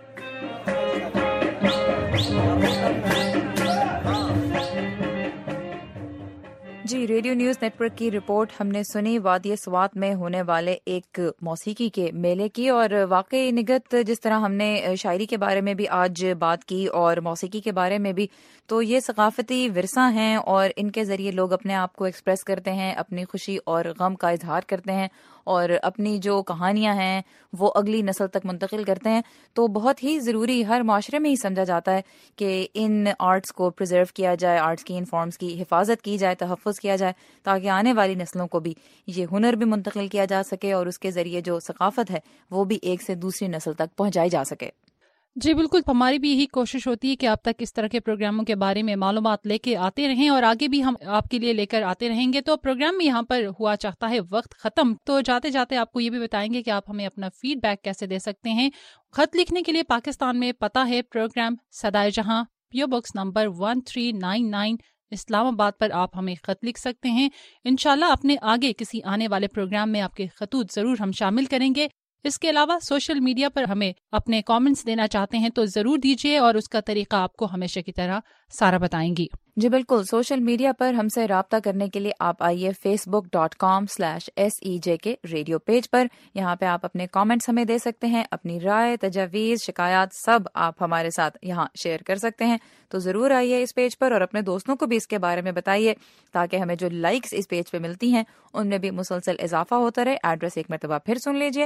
[SPEAKER 1] जी, रेडियो न्यूज़ नेटवर्क की रिपोर्ट हमने सुनी वादी स्वात में होने वाले एक मौसीकी के मेले की, और वाकई निगत जिस तरह हमने शायरी के बारे में भी आज बात की और मौसीकी के बारे में भी, तो ये सकाफती विरसा हैं और इनके ज़रिए लोग अपने आप को एक्सप्रेस करते हैं, अपनी खुशी और गम का इजहार करते हैं और अपनी जो कहानियां हैं वो अगली नस्ल तक मुंतकिल करते हैं। तो बहुत ही ज़रूरी हर माशरे में ही समझा जाता है कि इन आर्ट्स को प्रिजर्व किया जाए, आर्ट्स की इन फॉर्म्स की हिफाजत की जाए, तहफ़्फ़ुज़ किया जाए, ताकि आने वाली नस्लों को भी ये हुनर भी मुंतकिल किया जा सके और उसके ज़रिए जो सकाफत है वो भी एक से दूसरी नस्ल तक पहुँचाई जा सके।
[SPEAKER 2] जी बिल्कुल, हमारी भी यही कोशिश होती है कि आप तक इस तरह के प्रोग्रामों के बारे में मालूमात लेके आते रहें और आगे भी हम आपके लिए लेकर आते रहेंगे। तो प्रोग्राम में यहाँ पर हुआ चाहता है वक्त खत्म, तो जाते जाते आपको ये भी बताएंगे कि आप हमें अपना फीडबैक कैसे दे सकते हैं। खत लिखने के लिए पाकिस्तान में पता है प्रोग्राम सदाए जहां, पीओ बॉक्स नंबर 1399 इस्लामाबाद पर आप हमें खत लिख सकते हैं। इंशाल्लाह अपने आगे किसी आने वाले प्रोग्राम में आपके खतूत जरूर हम शामिल करेंगे। इसके अलावा सोशल मीडिया पर हमें अपने कमेंट्स देना चाहते हैं तो जरूर दीजिए, और उसका तरीका आपको हमेशा की तरह सारा बताएंगी।
[SPEAKER 1] जी बिल्कुल, सोशल मीडिया पर हमसे राब्ता करने के लिए आप आइए facebook.com/SEJK रेडियो पेज पर। यहाँ पे आप अपने कमेंट्स हमें दे सकते हैं, अपनी राय, तजावीज़, शिकायत सब आप हमारे साथ यहाँ शेयर कर सकते हैं। तो जरूर आइए इस पेज पर और अपने दोस्तों को भी इसके बारे में बताइए, ताकि हमें जो लाइक्स इस पेज पे मिलती हैं उनमें भी मुसलसल इजाफा होता रहे। एड्रेस एक मरतबा फिर सुन लीजिए,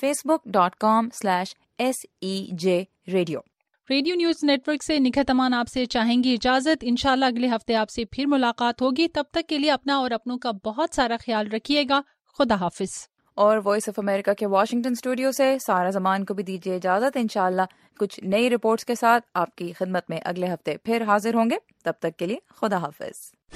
[SPEAKER 1] facebook.com/SEJ radio.
[SPEAKER 2] Radio news network से निखत अमान आपसे चाहेंगी इजाजत। इंशाल्लाह अगले हफ्ते आपसे फिर मुलाकात होगी। तब तक के लिए अपना और अपनों का बहुत सारा ख्याल रखिएगा। खुदा हाफिज।
[SPEAKER 1] और वॉइस ऑफ अमेरिका के वाशिंगटन स्टूडियो से सारा जमान को भी दीजिए इजाजत। इंशाल्लाह कुछ नई रिपोर्ट्स के साथ आपकी खिदमत में अगले हफ्ते फिर हाजिर होंगे। तब तक के लिए खुदा हाफिज।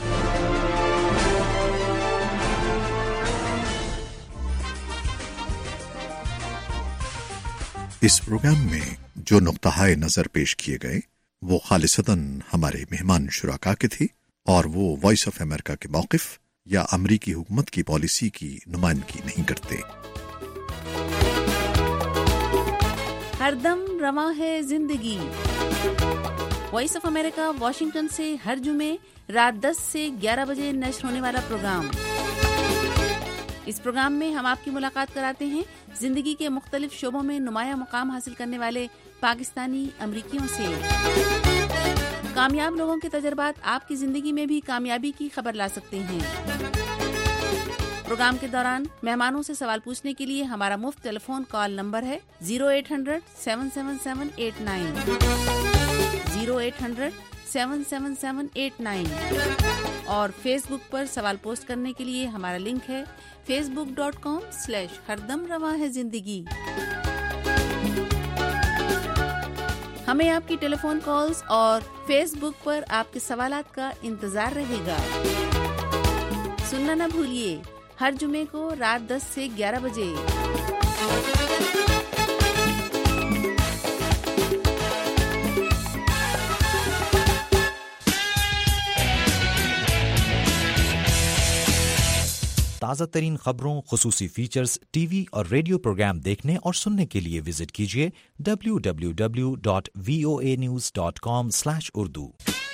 [SPEAKER 24] इस प्रोग्राम में जो नुक्ताए नजर पेश किए गए वो खालिसतन हमारे मेहमान शुराका के थे, और वो वॉइस ऑफ अमेरिका के मौक़िफ़ या अमरीकी हुकूमत की पॉलिसी की नुमाइंदगी नहीं करते।
[SPEAKER 21] हरदम रवा है जिंदगी। वॉइस ऑफ अमेरिका वाशिंगटन से हर जुमे रात 10 से 11 बजे नश्र होने वाला प्रोग्राम। इस प्रोग्राम में हम आपकी मुलाकात कराते हैं जिंदगी के मुख्तलिफ शोबों में नुमाया मुकाम हासिल करने वाले पाकिस्तानी अमरीकियों से। कामयाब लोगों के तजर्बात आपकी जिंदगी में भी कामयाबी की खबर ला सकते हैं। प्रोग्राम के दौरान मेहमानों से सवाल पूछने के लिए हमारा मुफ्त टेलीफोन कॉल नंबर है 0800-777-89 0800-777-89 और फेसबुक पर सवाल पोस्ट करने के लिए हमारा लिंक है facebook.com/हरदम रवा है जिंदगी। हम
[SPEAKER 10] ہمیں آپ کی ٹیلی فون کالز اور فیس بک پر آپ کے سوالات کا انتظار رہے گا۔ سننا نہ بھولیے، ہر جمعے کو رات 10 سے 11 بجے۔
[SPEAKER 13] تازہ ترین خبروں، خصوصی فیچرز، ٹی وی اور ریڈیو پروگرام دیکھنے اور سننے کے لیے وزٹ کیجیے www.voanews.com/urdu۔